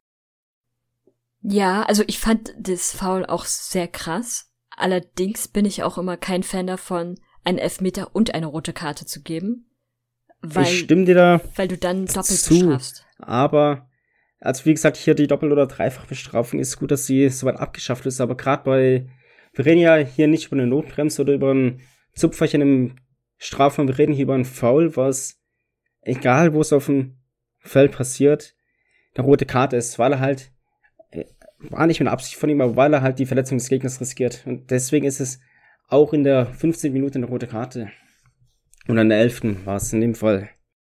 Ja, also ich fand das Foul auch sehr krass. Allerdings bin ich auch immer kein Fan davon, einen Elfmeter und eine rote Karte zu geben. Weil, ich stimme dir da weil du dann doppelt zu, bestrafst. Aber, also wie gesagt, hier die Doppel- oder Dreifachbestrafung ist gut, dass sie soweit abgeschafft ist, aber gerade bei, wir reden ja hier nicht über eine Notbremse oder über ein Zupferchen im Strafraum, wir reden hier über ein Foul, was, egal wo es auf dem Feld passiert, eine rote Karte ist, weil er halt, war nicht mit Absicht von ihm, aber weil er halt die Verletzung des Gegners riskiert. Und deswegen ist es auch in der fünfzehnten Minute eine rote Karte. Und an der elften war es in dem Fall.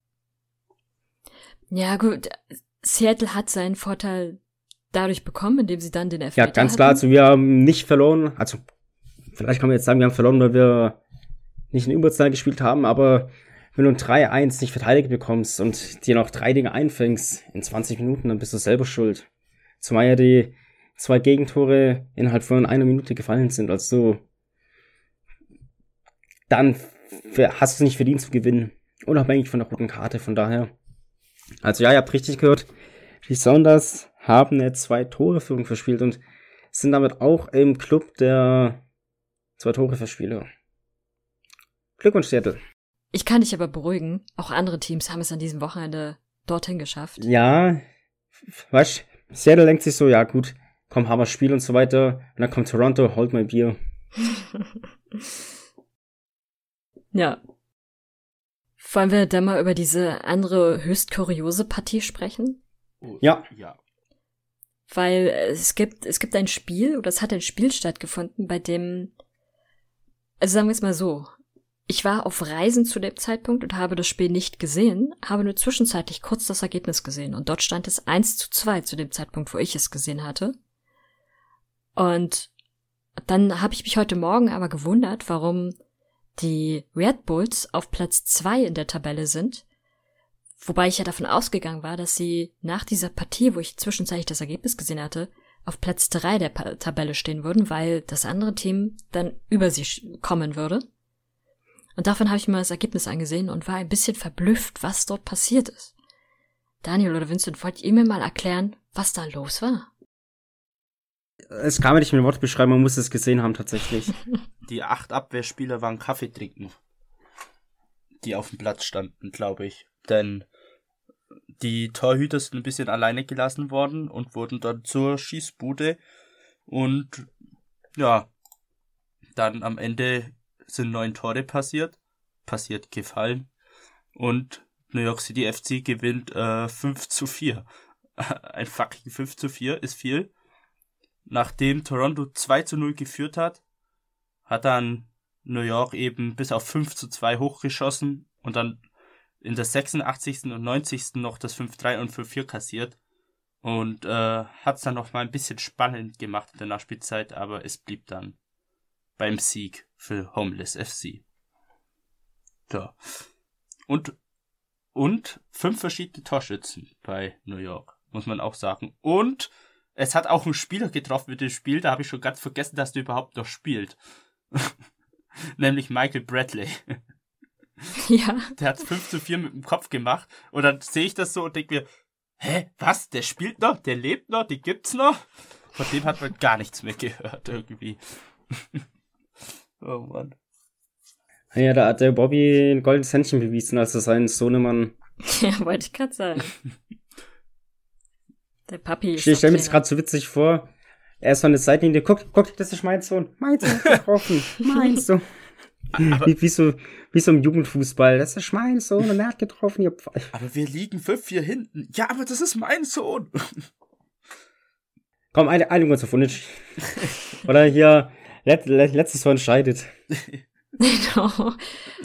Ja gut, Seattle hat seinen Vorteil dadurch bekommen, indem sie dann den Elfmeter Ja, ganz hatten. klar, also wir haben nicht verloren, also vielleicht kann man jetzt sagen, wir haben verloren, weil wir nicht in Überzahl gespielt haben, aber wenn du ein drei eins nicht verteidigt bekommst und dir noch drei Dinge einfängst in zwanzig Minuten, dann bist du selber schuld. Zumal ja die zwei Gegentore innerhalb von einer Minute gefallen sind, also dann hast du es nicht verdient zu gewinnen, unabhängig von der roten Karte, von daher. Also ja, ihr habt richtig gehört, die Sounders haben eine Zwei-Tore-Führung verspielt und sind damit auch im Club der Zwei-Tore-Verspieler. Glückwunsch, Seattle. Ich kann dich aber beruhigen, auch andere Teams haben es an diesem Wochenende dorthin geschafft. Ja, weißt du, Seattle denkt sich so, ja gut, komm, haben wir Spiel und so weiter. Und dann kommt Toronto, holt mein Bier. Ja. Wollen wir dann mal über diese andere höchst kuriose Partie sprechen? Ja. Ja. Weil es gibt, es gibt ein Spiel, oder es hat ein Spiel stattgefunden, bei dem, also sagen wir es mal so, ich war auf Reisen zu dem Zeitpunkt und habe das Spiel nicht gesehen, habe nur zwischenzeitlich kurz das Ergebnis gesehen. Und dort stand es eins zu zwei zu dem Zeitpunkt, wo ich es gesehen hatte. Und dann habe ich mich heute Morgen aber gewundert, warum die Red Bulls auf Platz zwei in der Tabelle sind. Wobei ich ja davon ausgegangen war, dass sie nach dieser Partie, wo ich zwischenzeitlich das Ergebnis gesehen hatte, auf Platz drei der pa- Tabelle stehen würden, weil das andere Team dann über sie sch- kommen würde. Und davon habe ich mir das Ergebnis angesehen und war ein bisschen verblüfft, was dort passiert ist. Daniel oder Vincent, wollt ihr mir mal erklären, was da los war? Es kann man nicht mit Wort beschreiben, man muss es gesehen haben tatsächlich. Die acht Abwehrspieler waren Kaffee trinken, die auf dem Platz standen, glaube ich. Denn die Torhüter sind ein bisschen alleine gelassen worden und wurden dann zur Schießbude. Und ja, dann am Ende sind neun Tore passiert, passiert gefallen. Und New York City F C gewinnt äh, fünf zu vier. Ein fucking fünf zu vier ist viel. Nachdem Toronto zwei zu null geführt hat, hat dann New York eben bis auf fünf zu zwei hochgeschossen und dann in der sechsundachtzigsten und neunzigsten noch das fünf drei und fünf vier kassiert und äh, hat es dann noch mal ein bisschen spannend gemacht in der Nachspielzeit, aber es blieb dann beim Sieg für Homeless F C. Ja. Und, und fünf verschiedene Torschützen bei New York, muss man auch sagen. Und es hat auch einen Spieler getroffen mit dem Spiel, da habe ich schon ganz vergessen, dass der überhaupt noch spielt. Nämlich Michael Bradley. Ja. Der hat fünf zu vier mit dem Kopf gemacht und dann sehe ich das so und denke mir, hä, was, der spielt noch, der lebt noch, die gibt's noch? Von dem hat man gar nichts mehr gehört irgendwie. Oh Mann. Ja, da hat der Bobby ein goldenes Händchen bewiesen, als er seinen Sohnemann. Ja, wollte ich gerade sagen. Der Papi ist Ich stelle mir das Trainer. gerade so witzig vor. Er ist von der Seitenlinie, guck, guck, das ist mein Sohn. Mein Sohn hat getroffen. Mein Sohn. Wie, wie, so, wie so im Jugendfußball. Das ist mein Sohn und er hat getroffen. Ihr Pfeif. Aber wir liegen fünf vier hinten. Ja, aber das ist mein Sohn. Komm, eine, einigen wir uns auf Unnötig. Oder hier, let, let, letztes Tor entscheidet. Genau.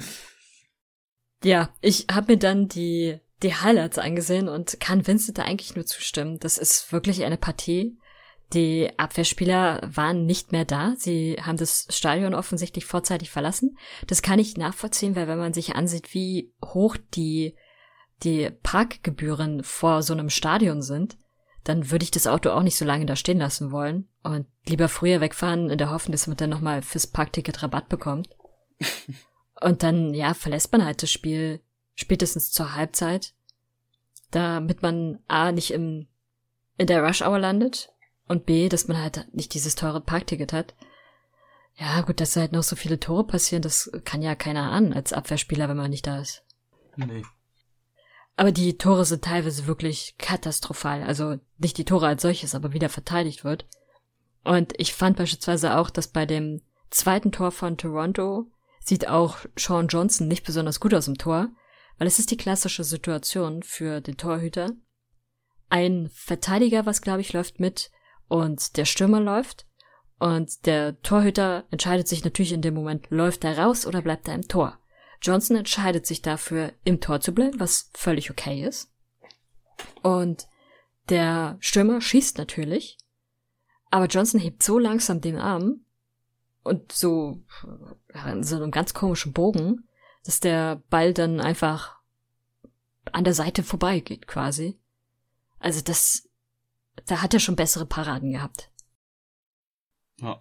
Ja, ich habe mir dann die, die Highlights angesehen und kann Vincent da eigentlich nur zustimmen. Das ist wirklich eine Partie. Die Abwehrspieler waren nicht mehr da. Sie haben das Stadion offensichtlich vorzeitig verlassen. Das kann ich nachvollziehen, weil wenn man sich ansieht, wie hoch die, die Parkgebühren vor so einem Stadion sind, dann würde ich das Auto auch nicht so lange da stehen lassen wollen und lieber früher wegfahren in der Hoffnung, dass man dann nochmal fürs Parkticket Rabatt bekommt. Und dann, ja, verlässt man halt das Spiel spätestens zur Halbzeit, damit man A, nicht im, in der Rush-Hour landet und B, dass man halt nicht dieses teure Parkticket hat. Ja, gut, dass halt noch so viele Tore passieren, das kann ja keiner an als Abwehrspieler, wenn man nicht da ist. Nee. Aber die Tore sind teilweise wirklich katastrophal. Also nicht die Tore als solches, aber wie da verteidigt wird. Und ich fand beispielsweise auch, dass bei dem zweiten Tor von Toronto sieht auch Sean Johnson nicht besonders gut aus im Tor, weil es ist die klassische Situation für den Torhüter. Ein Verteidiger, was glaube ich, läuft mit und der Stürmer läuft. Und der Torhüter entscheidet sich natürlich in dem Moment, läuft er raus oder bleibt er im Tor. Johnson entscheidet sich dafür, im Tor zu bleiben, was völlig okay ist. Und der Stürmer schießt natürlich, aber Johnson hebt so langsam den Arm und so in so einem ganz komischen Bogen, dass der Ball dann einfach an der Seite vorbeigeht quasi. Also das, da hat er schon bessere Paraden gehabt. Ja.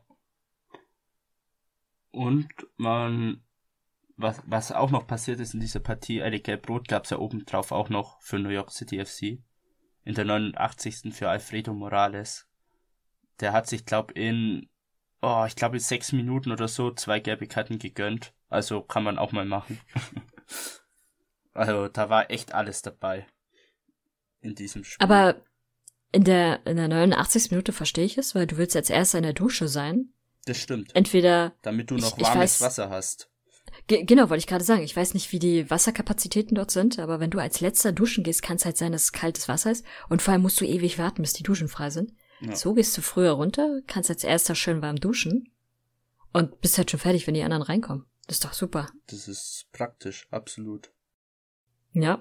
Und man Was, was auch noch passiert ist in dieser Partie, eine Gelb-Rot gab es ja obendrauf auch noch für New York City F C. In der neunundachtzigsten für Alfredo Morales. Der hat sich, glaub in, oh, ich glaube in sechs Minuten oder so zwei gelbe Karten gegönnt. Also kann man auch mal machen. Also da war echt alles dabei. In diesem Spiel. Aber in der, in der neunundachtzigsten Minute verstehe ich es, weil du willst als erster in der Dusche sein. Das stimmt. Entweder. Damit du noch ich, warmes ich weiß, Wasser hast. Ge- genau, wollte ich gerade sagen. Ich weiß nicht, wie die Wasserkapazitäten dort sind, aber wenn du als letzter duschen gehst, kann es halt sein, dass es kaltes Wasser ist. Und vor allem musst du ewig warten, bis die Duschen frei sind. Ja. So gehst du früher runter, kannst als erster schön warm duschen und bist halt schon fertig, wenn die anderen reinkommen. Das ist doch super. Das ist praktisch, absolut. Ja.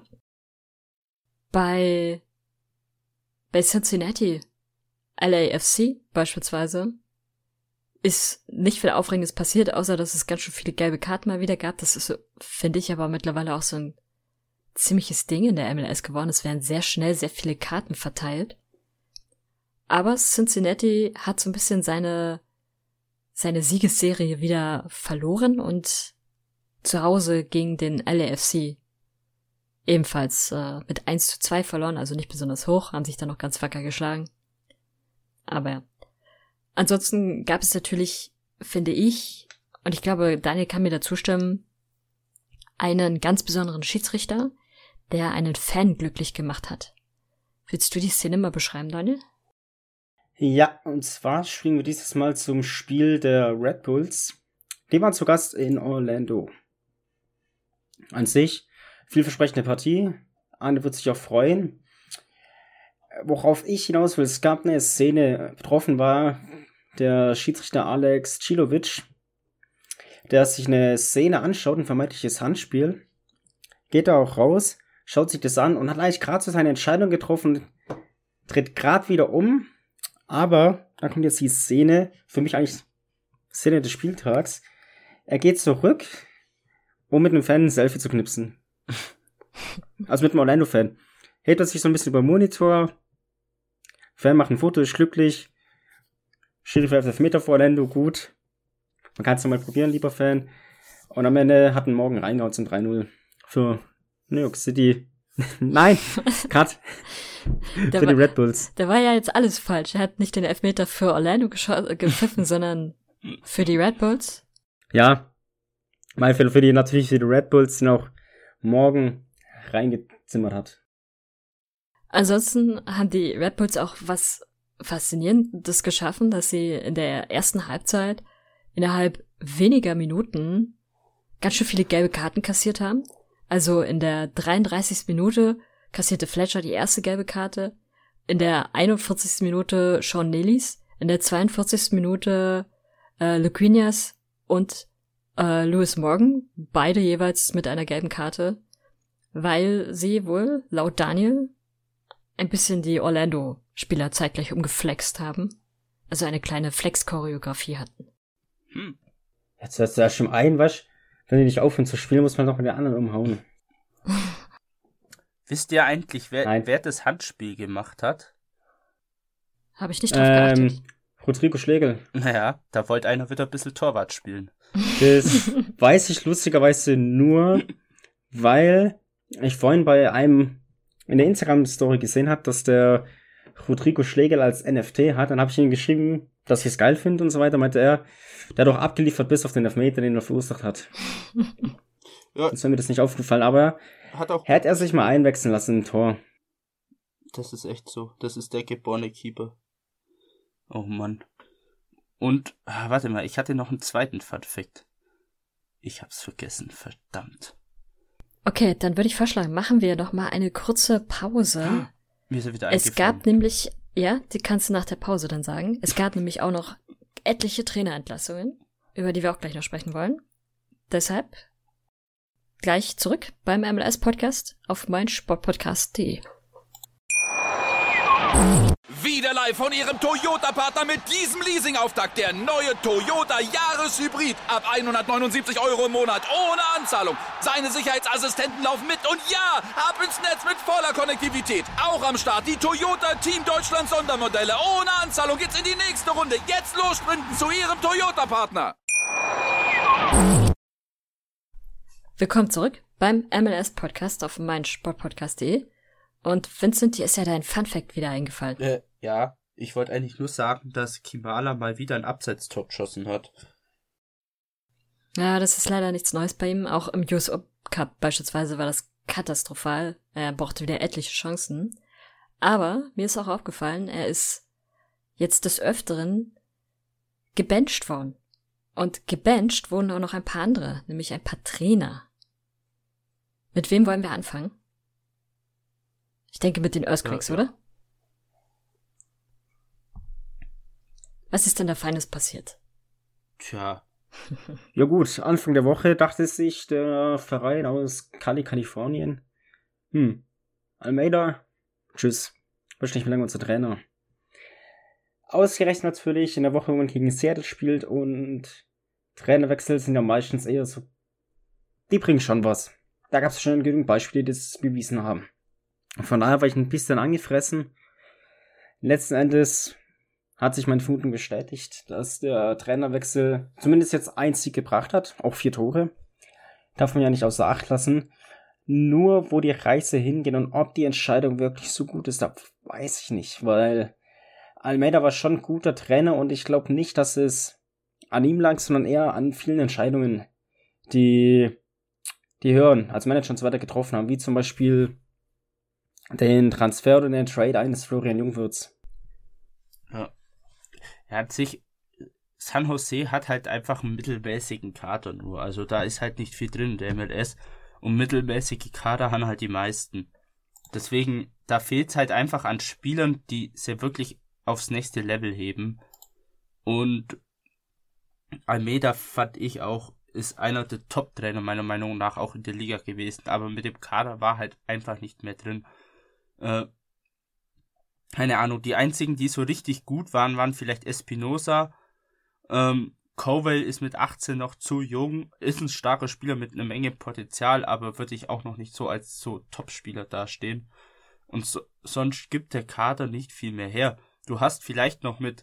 Bei, bei Cincinnati, L A F C beispielsweise, ist nicht viel Aufregendes passiert, außer dass es ganz schön viele gelbe Karten mal wieder gab. Das ist, finde ich, aber mittlerweile auch so ein ziemliches Ding in der M L S geworden. Es werden sehr schnell sehr viele Karten verteilt. Aber Cincinnati hat so ein bisschen seine, seine Siegesserie wieder verloren und zu Hause gegen den L A F C ebenfalls äh, mit eins zu zwei verloren, also nicht besonders hoch, haben sich dann noch ganz wacker geschlagen. Aber ja. Ansonsten gab es natürlich, finde ich, und ich glaube, Daniel kann mir dazu stimmen, einen ganz besonderen Schiedsrichter, der einen Fan glücklich gemacht hat. Willst du die Szene mal beschreiben, Daniel? Ja, und zwar springen wir dieses Mal zum Spiel der Red Bulls. Die waren zu Gast in Orlando. An sich vielversprechende Partie. Arne wird sich auch freuen. Worauf ich hinaus will, es gab eine Szene, betroffen war der Schiedsrichter Alex Cilovic, der sich eine Szene anschaut, ein vermeintliches Handspiel, geht da auch raus, schaut sich das an und hat eigentlich gerade so seine Entscheidung getroffen, dreht gerade wieder um, aber dann kommt jetzt die Szene, für mich eigentlich Szene des Spieltags, er geht zurück, um mit einem Fan ein Selfie zu knipsen. Also mit einem Orlando-Fan. Hält er sich so ein bisschen über den Monitor, Fan macht ein Foto, ist glücklich, Schiri für Elfmeter vor Orlando, gut. Man kann es nochmal probieren, lieber Fan. Und am Ende hat ein Morgen reingehauen zum drei null für New York City. Nein, Cut. für war, die Red Bulls. Da war ja jetzt alles falsch. Er hat nicht den Elfmeter für Orlando gescho- gepfiffen, sondern für die Red Bulls. Ja, mein Fehler für die, natürlich für die Red Bulls, den auch Morgen reingezimmert hat. Ansonsten haben die Red Bulls auch was Faszinierendes geschaffen, dass sie in der ersten Halbzeit innerhalb weniger Minuten ganz schön viele gelbe Karten kassiert haben. Also in der dreiunddreißigsten Minute kassierte Fletcher die erste gelbe Karte, in der einundvierzigsten Minute Sean Nealis, in der zweiundvierzigsten Minute äh, Lequinias und äh, Lewis Morgan, beide jeweils mit einer gelben Karte, weil sie wohl, laut Daniel, ein bisschen die Orlando-Spieler zeitgleich umgeflext haben. Also eine kleine Flex-Choreografie hatten. Hm. Jetzt hörst du ja schon ein, was? Wenn die nicht aufhören zu spielen, muss man noch mit den anderen umhauen. Wisst ihr eigentlich, wer, wer das Handspiel gemacht hat? Habe ich nicht drauf geachtet. Ähm, Rodrigo Schlegel. Naja, da wollte einer wieder ein bisschen Torwart spielen. Das weiß ich lustigerweise nur, weil ich vorhin bei einem in der Instagram-Story gesehen habe, dass der Rodrigo Schlegel als N F T hat. Dann habe ich ihm geschrieben, dass ich es geil finde und so weiter. Meinte er, der hat doch abgeliefert bis auf den Elfmeter, den er verursacht hat. Ja. Ist mir das nicht aufgefallen, aber hat auch hätte er sich mal einwechseln lassen im Tor. Das ist echt so. Das ist der geborene Keeper. Oh Mann. Und, ah, warte mal, ich hatte noch einen zweiten Fun Fact. Ich hab's vergessen, verdammt. Okay, dann würde ich vorschlagen, machen wir doch mal eine kurze Pause. Mir ist er wieder Es gab nämlich, ja, die kannst du nach der Pause dann sagen. Es gab nämlich auch noch etliche Trainerentlassungen, über die wir auch gleich noch sprechen wollen. Deshalb gleich zurück beim M L S-Podcast auf meinsportpodcast punkt de. Wieder live von Ihrem Toyota-Partner mit diesem Leasing-Auftakt. Der neue Toyota Jahreshybrid. Ab hundertneunundsiebzig Euro im Monat ohne Anzahlung. Seine Sicherheitsassistenten laufen mit und ja, ab ins Netz mit voller Konnektivität. Auch am Start die Toyota Team Deutschland Sondermodelle. Ohne Anzahlung geht's in die nächste Runde. Jetzt los sprinten zu Ihrem Toyota-Partner. Willkommen zurück beim M L S-Podcast auf meinsportpodcast punkt de. Und Vincent, dir ist ja dein Funfact wieder eingefallen. Äh, ja, ich wollte eigentlich nur sagen, dass Kimala mal wieder ein Abseits-Tor geschossen hat. Ja, das ist leider nichts Neues bei ihm. Auch im U S Cup beispielsweise war das katastrophal. Er brauchte wieder etliche Chancen. Aber mir ist auch aufgefallen, er ist jetzt des Öfteren gebencht worden. Und gebencht wurden auch noch ein paar andere, nämlich ein paar Trainer. Mit wem wollen wir anfangen? Ich denke mit den Earthquakes, ja, ja. Oder? Was ist denn da Feines passiert? Tja. Ja gut, Anfang der Woche dachte sich der Verein aus Cali, Kalifornien, hm, Almeida, tschüss, wird nicht mehr lange unser Trainer. Ausgerechnet natürlich in der Woche, wo man gegen Seattle spielt, und Trainerwechsel sind ja meistens eher so, die bringen schon was. Da gab es schon genügend Beispiele, die das bewiesen haben. Von daher war ich ein bisschen angefressen. Letzten Endes hat sich meine Vermutung bestätigt, dass der Trainerwechsel zumindest jetzt ein Sieg gebracht hat, auch vier Tore. Darf man ja nicht außer Acht lassen. Nur wo die Reise hingeht und ob die Entscheidung wirklich so gut ist, da weiß ich nicht, weil Almeida war schon ein guter Trainer und ich glaube nicht, dass es an ihm lag, sondern eher an vielen Entscheidungen, die die Hören als Manager und so weiter getroffen haben, wie zum Beispiel den Transfer oder den Trade eines Florian Jungwirths. Ja. Er hat sich, San Jose hat halt einfach einen mittelmäßigen Kader nur, also da ist halt nicht viel drin in der M L S, und mittelmäßige Kader haben halt die meisten. Deswegen, da fehlt es halt einfach an Spielern, die sie wirklich aufs nächste Level heben. Und Almeida, fand ich auch, ist einer der Top-Trainer meiner Meinung nach auch in der Liga gewesen, aber mit dem Kader war halt einfach nicht mehr drin. Äh, keine Ahnung, die einzigen, die so richtig gut waren, waren vielleicht Espinosa. Ähm, Cowell ist mit achtzehn noch zu jung, ist ein starker Spieler mit einer Menge Potenzial, aber würde ich auch noch nicht so als so Top-Spieler dastehen. Und so, sonst gibt der Kader nicht viel mehr her. Du hast vielleicht noch mit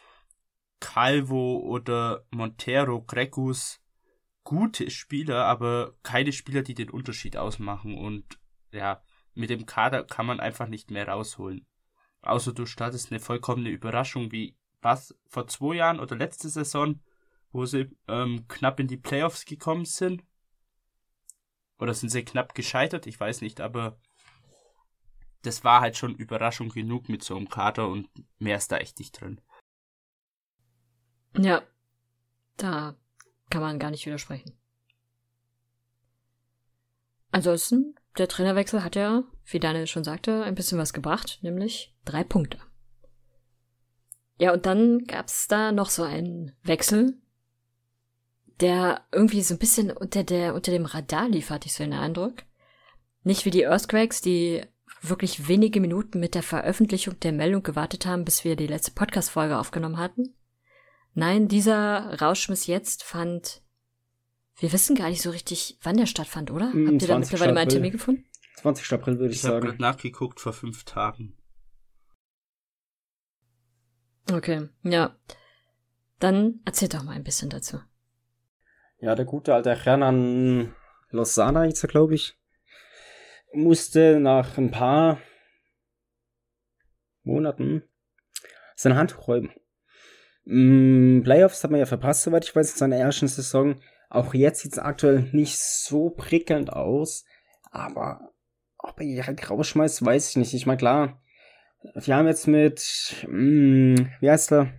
Calvo oder Montero, Gregus gute Spieler, aber keine Spieler, die den Unterschied ausmachen, und ja, mit dem Kader kann man einfach nicht mehr rausholen. Außer du startest eine vollkommene Überraschung wie was vor zwei Jahren oder letzte Saison, wo sie ähm, knapp in die Playoffs gekommen sind. Oder sind sie knapp gescheitert? Ich weiß nicht, aber das war halt schon Überraschung genug mit so einem Kader, und mehr ist da echt nicht drin. Ja, da kann man gar nicht widersprechen. Ansonsten, der Trainerwechsel hat ja, wie Daniel schon sagte, ein bisschen was gebracht, nämlich drei Punkte. Ja, und dann gab's da noch so einen Wechsel, der irgendwie so ein bisschen unter der unter dem Radar lief, hatte ich so den Eindruck. Nicht wie die Earthquakes, die wirklich wenige Minuten mit der Veröffentlichung der Meldung gewartet haben, bis wir die letzte Podcast-Folge aufgenommen hatten. Nein, dieser Rauschmiss jetzt fand, wir wissen gar nicht so richtig, wann der stattfand, oder? Mm, Habt ihr da mittlerweile mal einen Termin gefunden? zwanzigsten April würde ich, ich sagen. Ich habe gerade nachgeguckt, vor fünf Tagen. Okay, ja. Dann erzähl doch mal ein bisschen dazu. Ja, der gute alte Hernan Lozano, jetzt glaube ich, musste nach ein paar Monaten sein Handtuch räumen. Mm, Playoffs hat man ja verpasst, soweit ich weiß, in seiner ersten Saison. Auch jetzt sieht es aktuell nicht so prickelnd aus, aber ob er ihn halt rausschmeißt, weiß ich nicht. Ich meine, klar, wir haben jetzt mit, mm, wie heißt er?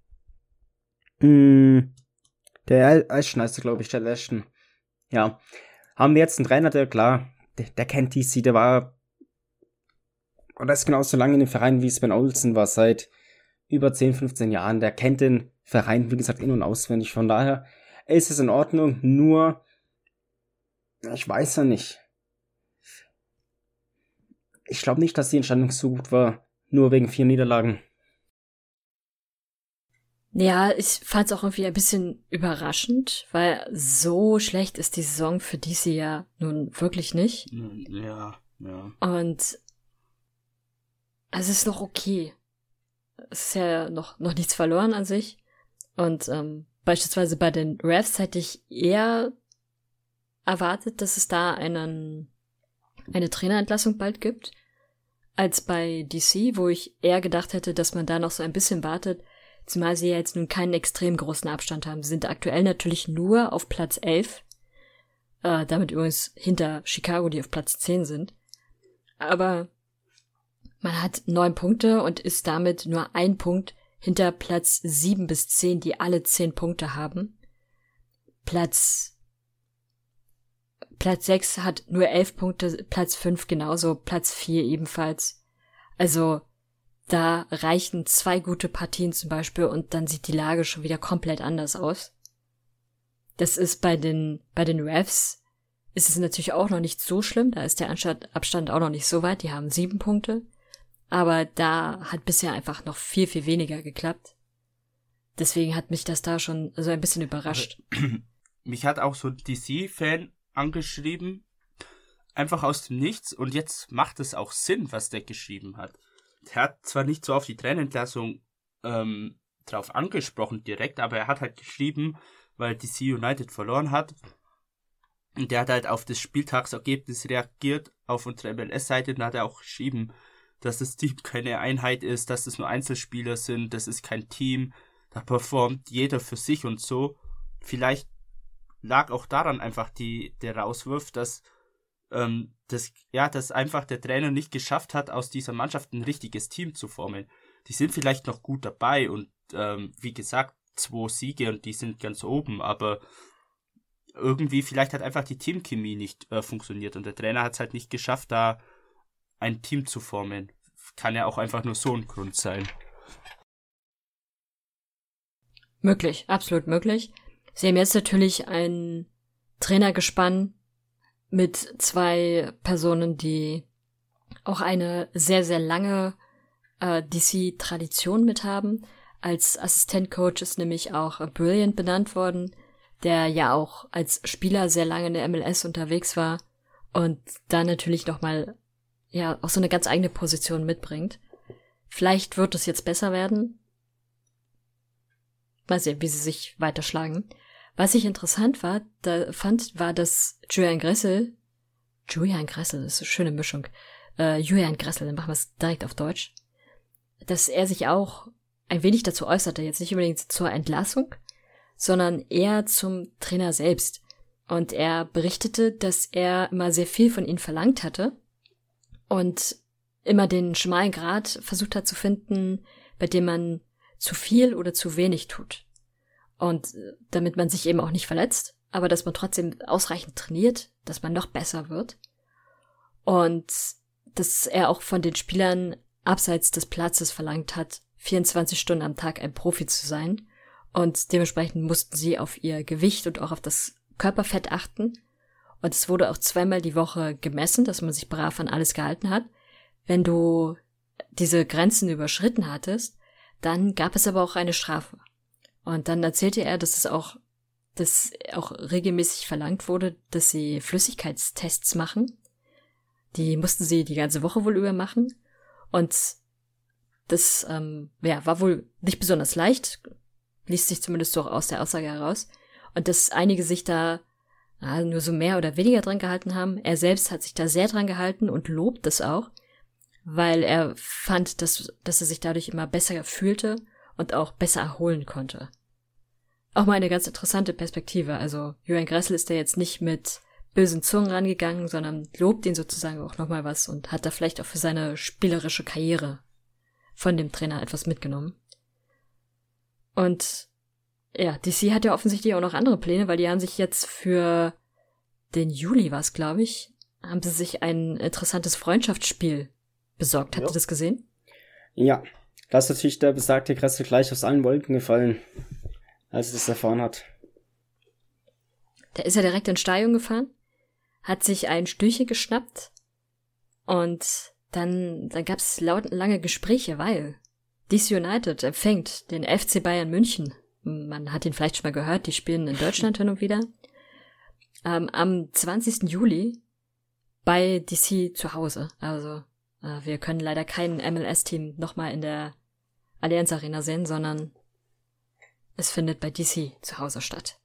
Mm, der Ashton heißt er, glaube ich, der Ashton. Ja, haben wir jetzt einen Trainer, der, klar, der, der kennt D C, der war, und das ist genauso lange in dem Verein, wie Sven Olsen war, seit über zehn, fünfzehn Jahren. Der kennt den Verein, wie gesagt, in- und auswendig. Von daher ist es in Ordnung, nur, ich weiß ja nicht. Ich glaube nicht, dass die Entscheidung so gut war, nur wegen vier Niederlagen. Ja, ich fand es auch irgendwie ein bisschen überraschend, weil so schlecht ist die Saison für D C ja nun wirklich nicht. Ja, ja. Und es ist noch okay. Es ist ja noch, noch nichts verloren an sich. Und ähm, beispielsweise bei den Refs hätte ich eher erwartet, dass es da einen, eine Trainerentlassung bald gibt, als bei D C, wo ich eher gedacht hätte, dass man da noch so ein bisschen wartet, zumal sie ja jetzt nun keinen extrem großen Abstand haben. Sie sind aktuell natürlich nur auf Platz elf, äh, damit übrigens hinter Chicago, die auf Platz zehn sind. Aber man hat neun Punkte und ist damit nur ein Punkt hinter Platz sieben bis zehn, die alle zehn Punkte haben. Platz Platz sechs hat nur elf Punkte, Platz fünf genauso, Platz vier ebenfalls. Also da reichen zwei gute Partien zum Beispiel und dann sieht die Lage schon wieder komplett anders aus. Das ist bei den bei den Refs ist es natürlich auch noch nicht so schlimm, da ist der Abstand auch noch nicht so weit, die haben sieben Punkte. Aber da hat bisher einfach noch viel, viel weniger geklappt. Deswegen hat mich das da schon so ein bisschen überrascht. Aber mich hat auch so ein D C-Fan angeschrieben, einfach aus dem Nichts. Und jetzt macht es auch Sinn, was der geschrieben hat. Der hat zwar nicht so auf die Trainerentlassung ähm, drauf angesprochen direkt, aber er hat halt geschrieben, weil D C United verloren hat. Und der hat halt auf das Spieltagsergebnis reagiert auf unserer M L S-Seite und hat er auch geschrieben, dass das Team keine Einheit ist, dass es nur Einzelspieler sind, das ist kein Team, da performt jeder für sich und so. Vielleicht lag auch daran einfach die der Rauswurf, dass ähm, das ja, dass einfach der Trainer nicht geschafft hat, aus dieser Mannschaft ein richtiges Team zu formen. Die sind vielleicht noch gut dabei und ähm, wie gesagt, zwei Siege und die sind ganz oben, aber irgendwie vielleicht hat einfach die Teamchemie nicht äh, funktioniert und der Trainer hat es halt nicht geschafft, da ein Team zu formen. Kann ja auch einfach nur so ein Grund sein. Möglich, absolut möglich. Sie haben jetzt natürlich ein Trainergespann mit zwei Personen, die auch eine sehr, sehr lange äh, D C-Tradition mit haben. Als Assistentcoach ist nämlich auch Brilliant benannt worden, der ja auch als Spieler sehr lange in der M L S unterwegs war und dann natürlich nochmal ja auch so eine ganz eigene Position mitbringt. Vielleicht wird es jetzt besser werden. Mal sehen, wie sie sich weiterschlagen. Was ich interessant war, da fand, war, dass Julian Gressel, Julian Gressel, das ist eine schöne Mischung, äh, Julian Gressel, dann machen wir es direkt auf Deutsch, dass er sich auch ein wenig dazu äußerte, jetzt nicht unbedingt zur Entlassung, sondern eher zum Trainer selbst. Und er berichtete, dass er immer sehr viel von ihnen verlangt hatte und immer den schmalen Grat versucht hat zu finden, bei dem man zu viel oder zu wenig tut. Und damit man sich eben auch nicht verletzt, aber dass man trotzdem ausreichend trainiert, dass man noch besser wird. Und dass er auch von den Spielern abseits des Platzes verlangt hat, vierundzwanzig Stunden am Tag ein Profi zu sein Und dementsprechend mussten sie auf ihr Gewicht und auch auf das Körperfett achten. Und es wurde auch zweimal die Woche gemessen, dass man sich brav an alles gehalten hat. Wenn du diese Grenzen überschritten hattest, dann gab es aber auch eine Strafe. Und dann erzählte er, dass es auch, dass auch regelmäßig verlangt wurde, dass sie Flüssigkeitstests machen. Die mussten sie die ganze Woche wohl über machen. Und das ähm, ja, war wohl nicht besonders leicht, liest sich zumindest so aus der Aussage heraus. Und dass einige sich da ja, nur so mehr oder weniger dran gehalten haben. Er selbst hat sich da sehr dran gehalten und lobt das auch, weil er fand, dass, dass er sich dadurch immer besser fühlte und auch besser erholen konnte. Auch mal eine ganz interessante Perspektive. Also Julian Gressel ist da jetzt nicht mit bösen Zungen rangegangen, sondern lobt ihn sozusagen auch nochmal was und hat da vielleicht auch für seine spielerische Karriere von dem Trainer etwas mitgenommen. Und ja, D C hat ja offensichtlich auch noch andere Pläne, weil die haben sich jetzt für den Juli, war es glaube ich, haben sie sich ein interessantes Freundschaftsspiel besorgt. Habt ihr das gesehen? Ja, da ist natürlich der besagte Gressel gleich aus allen Wolken gefallen, als er das erfahren hat. Der ist ja direkt in Stadion gefahren, hat sich ein Stühlchen geschnappt und dann, dann gab es lange Gespräche, weil D C United empfängt den F C Bayern München. Man hat ihn vielleicht schon mal gehört, die spielen in Deutschland hin und wieder. Ähm, am zwanzigsten Juli bei D C zu Hause. Also äh, wir können leider kein M L S-Team nochmal in der Allianz Arena sehen, sondern es findet bei D C zu Hause statt.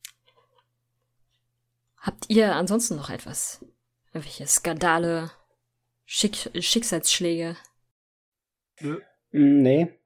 Habt ihr ansonsten noch etwas? Irgendwelche Skandale, Schick- Schicksalsschläge? Ja. Nee.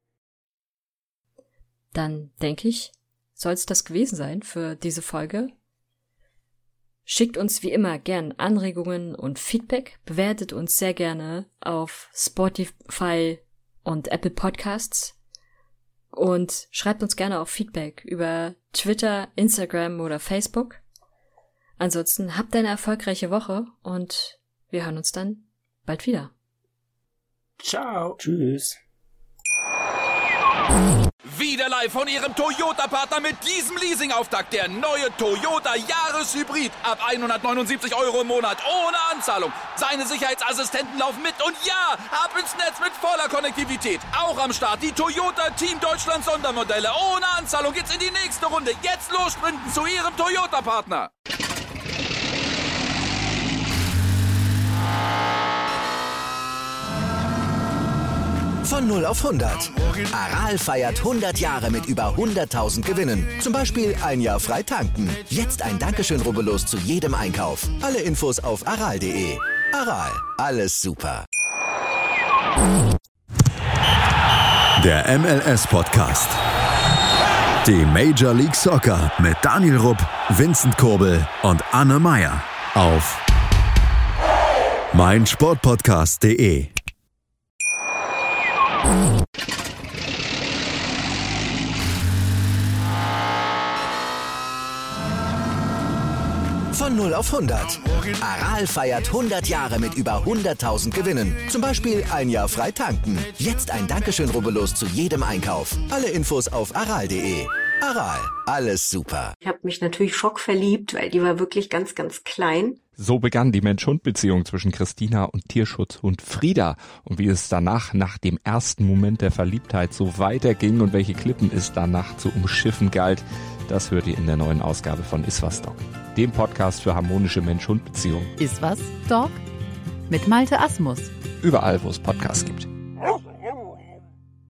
Dann denke ich, soll es das gewesen sein für diese Folge. Schickt uns wie immer gern Anregungen und Feedback, bewertet uns sehr gerne auf Spotify und Apple Podcasts und schreibt uns gerne auch Feedback über Twitter, Instagram oder Facebook. Ansonsten habt eine erfolgreiche Woche und wir hören uns dann bald wieder. Ciao. Tschüss. Wieder live von Ihrem Toyota-Partner mit diesem Leasing-Auftakt. Der neue Toyota Jahreshybrid. Ab hundertneunundsiebzig Euro im Monat. Ohne Anzahlung. Seine Sicherheitsassistenten laufen mit. Und ja, ab ins Netz mit voller Konnektivität. Auch am Start die Toyota Team Deutschland Sondermodelle. Ohne Anzahlung geht's in die nächste Runde. Jetzt los sprinten zu Ihrem Toyota-Partner. Von null auf hundert. Aral feiert hundert Jahre mit über hunderttausend Gewinnen. Zum Beispiel ein Jahr frei tanken. Jetzt ein Dankeschön, rubbellos zu jedem Einkauf. Alle Infos auf aral punkt de. Aral, alles super. Der M L S-Podcast. Die Major League Soccer mit Daniel Rupp, Vincent Kurbel und Anne Meyer auf meinsportpodcast punkt de. Von null auf hundert. Aral feiert hundert Jahre mit über hunderttausend Gewinnen. Zum Beispiel ein Jahr frei tanken. Jetzt ein Dankeschön, rubbellos zu jedem Einkauf. Alle Infos auf aral punkt de. Aral, alles super. Ich habe mich natürlich schockverliebt, weil die war wirklich ganz, ganz klein. So begann die Mensch-Hund-Beziehung zwischen Christina und Tierschutzhund Frieda. Und wie es danach, nach dem ersten Moment der Verliebtheit, so weiterging und welche Klippen es danach zu umschiffen galt, das hört ihr in der neuen Ausgabe von Iswas Dog, dem Podcast für harmonische Mensch-Hund-Beziehungen. Iswas Dog? Mit Malte Asmus. Überall, wo es Podcasts gibt.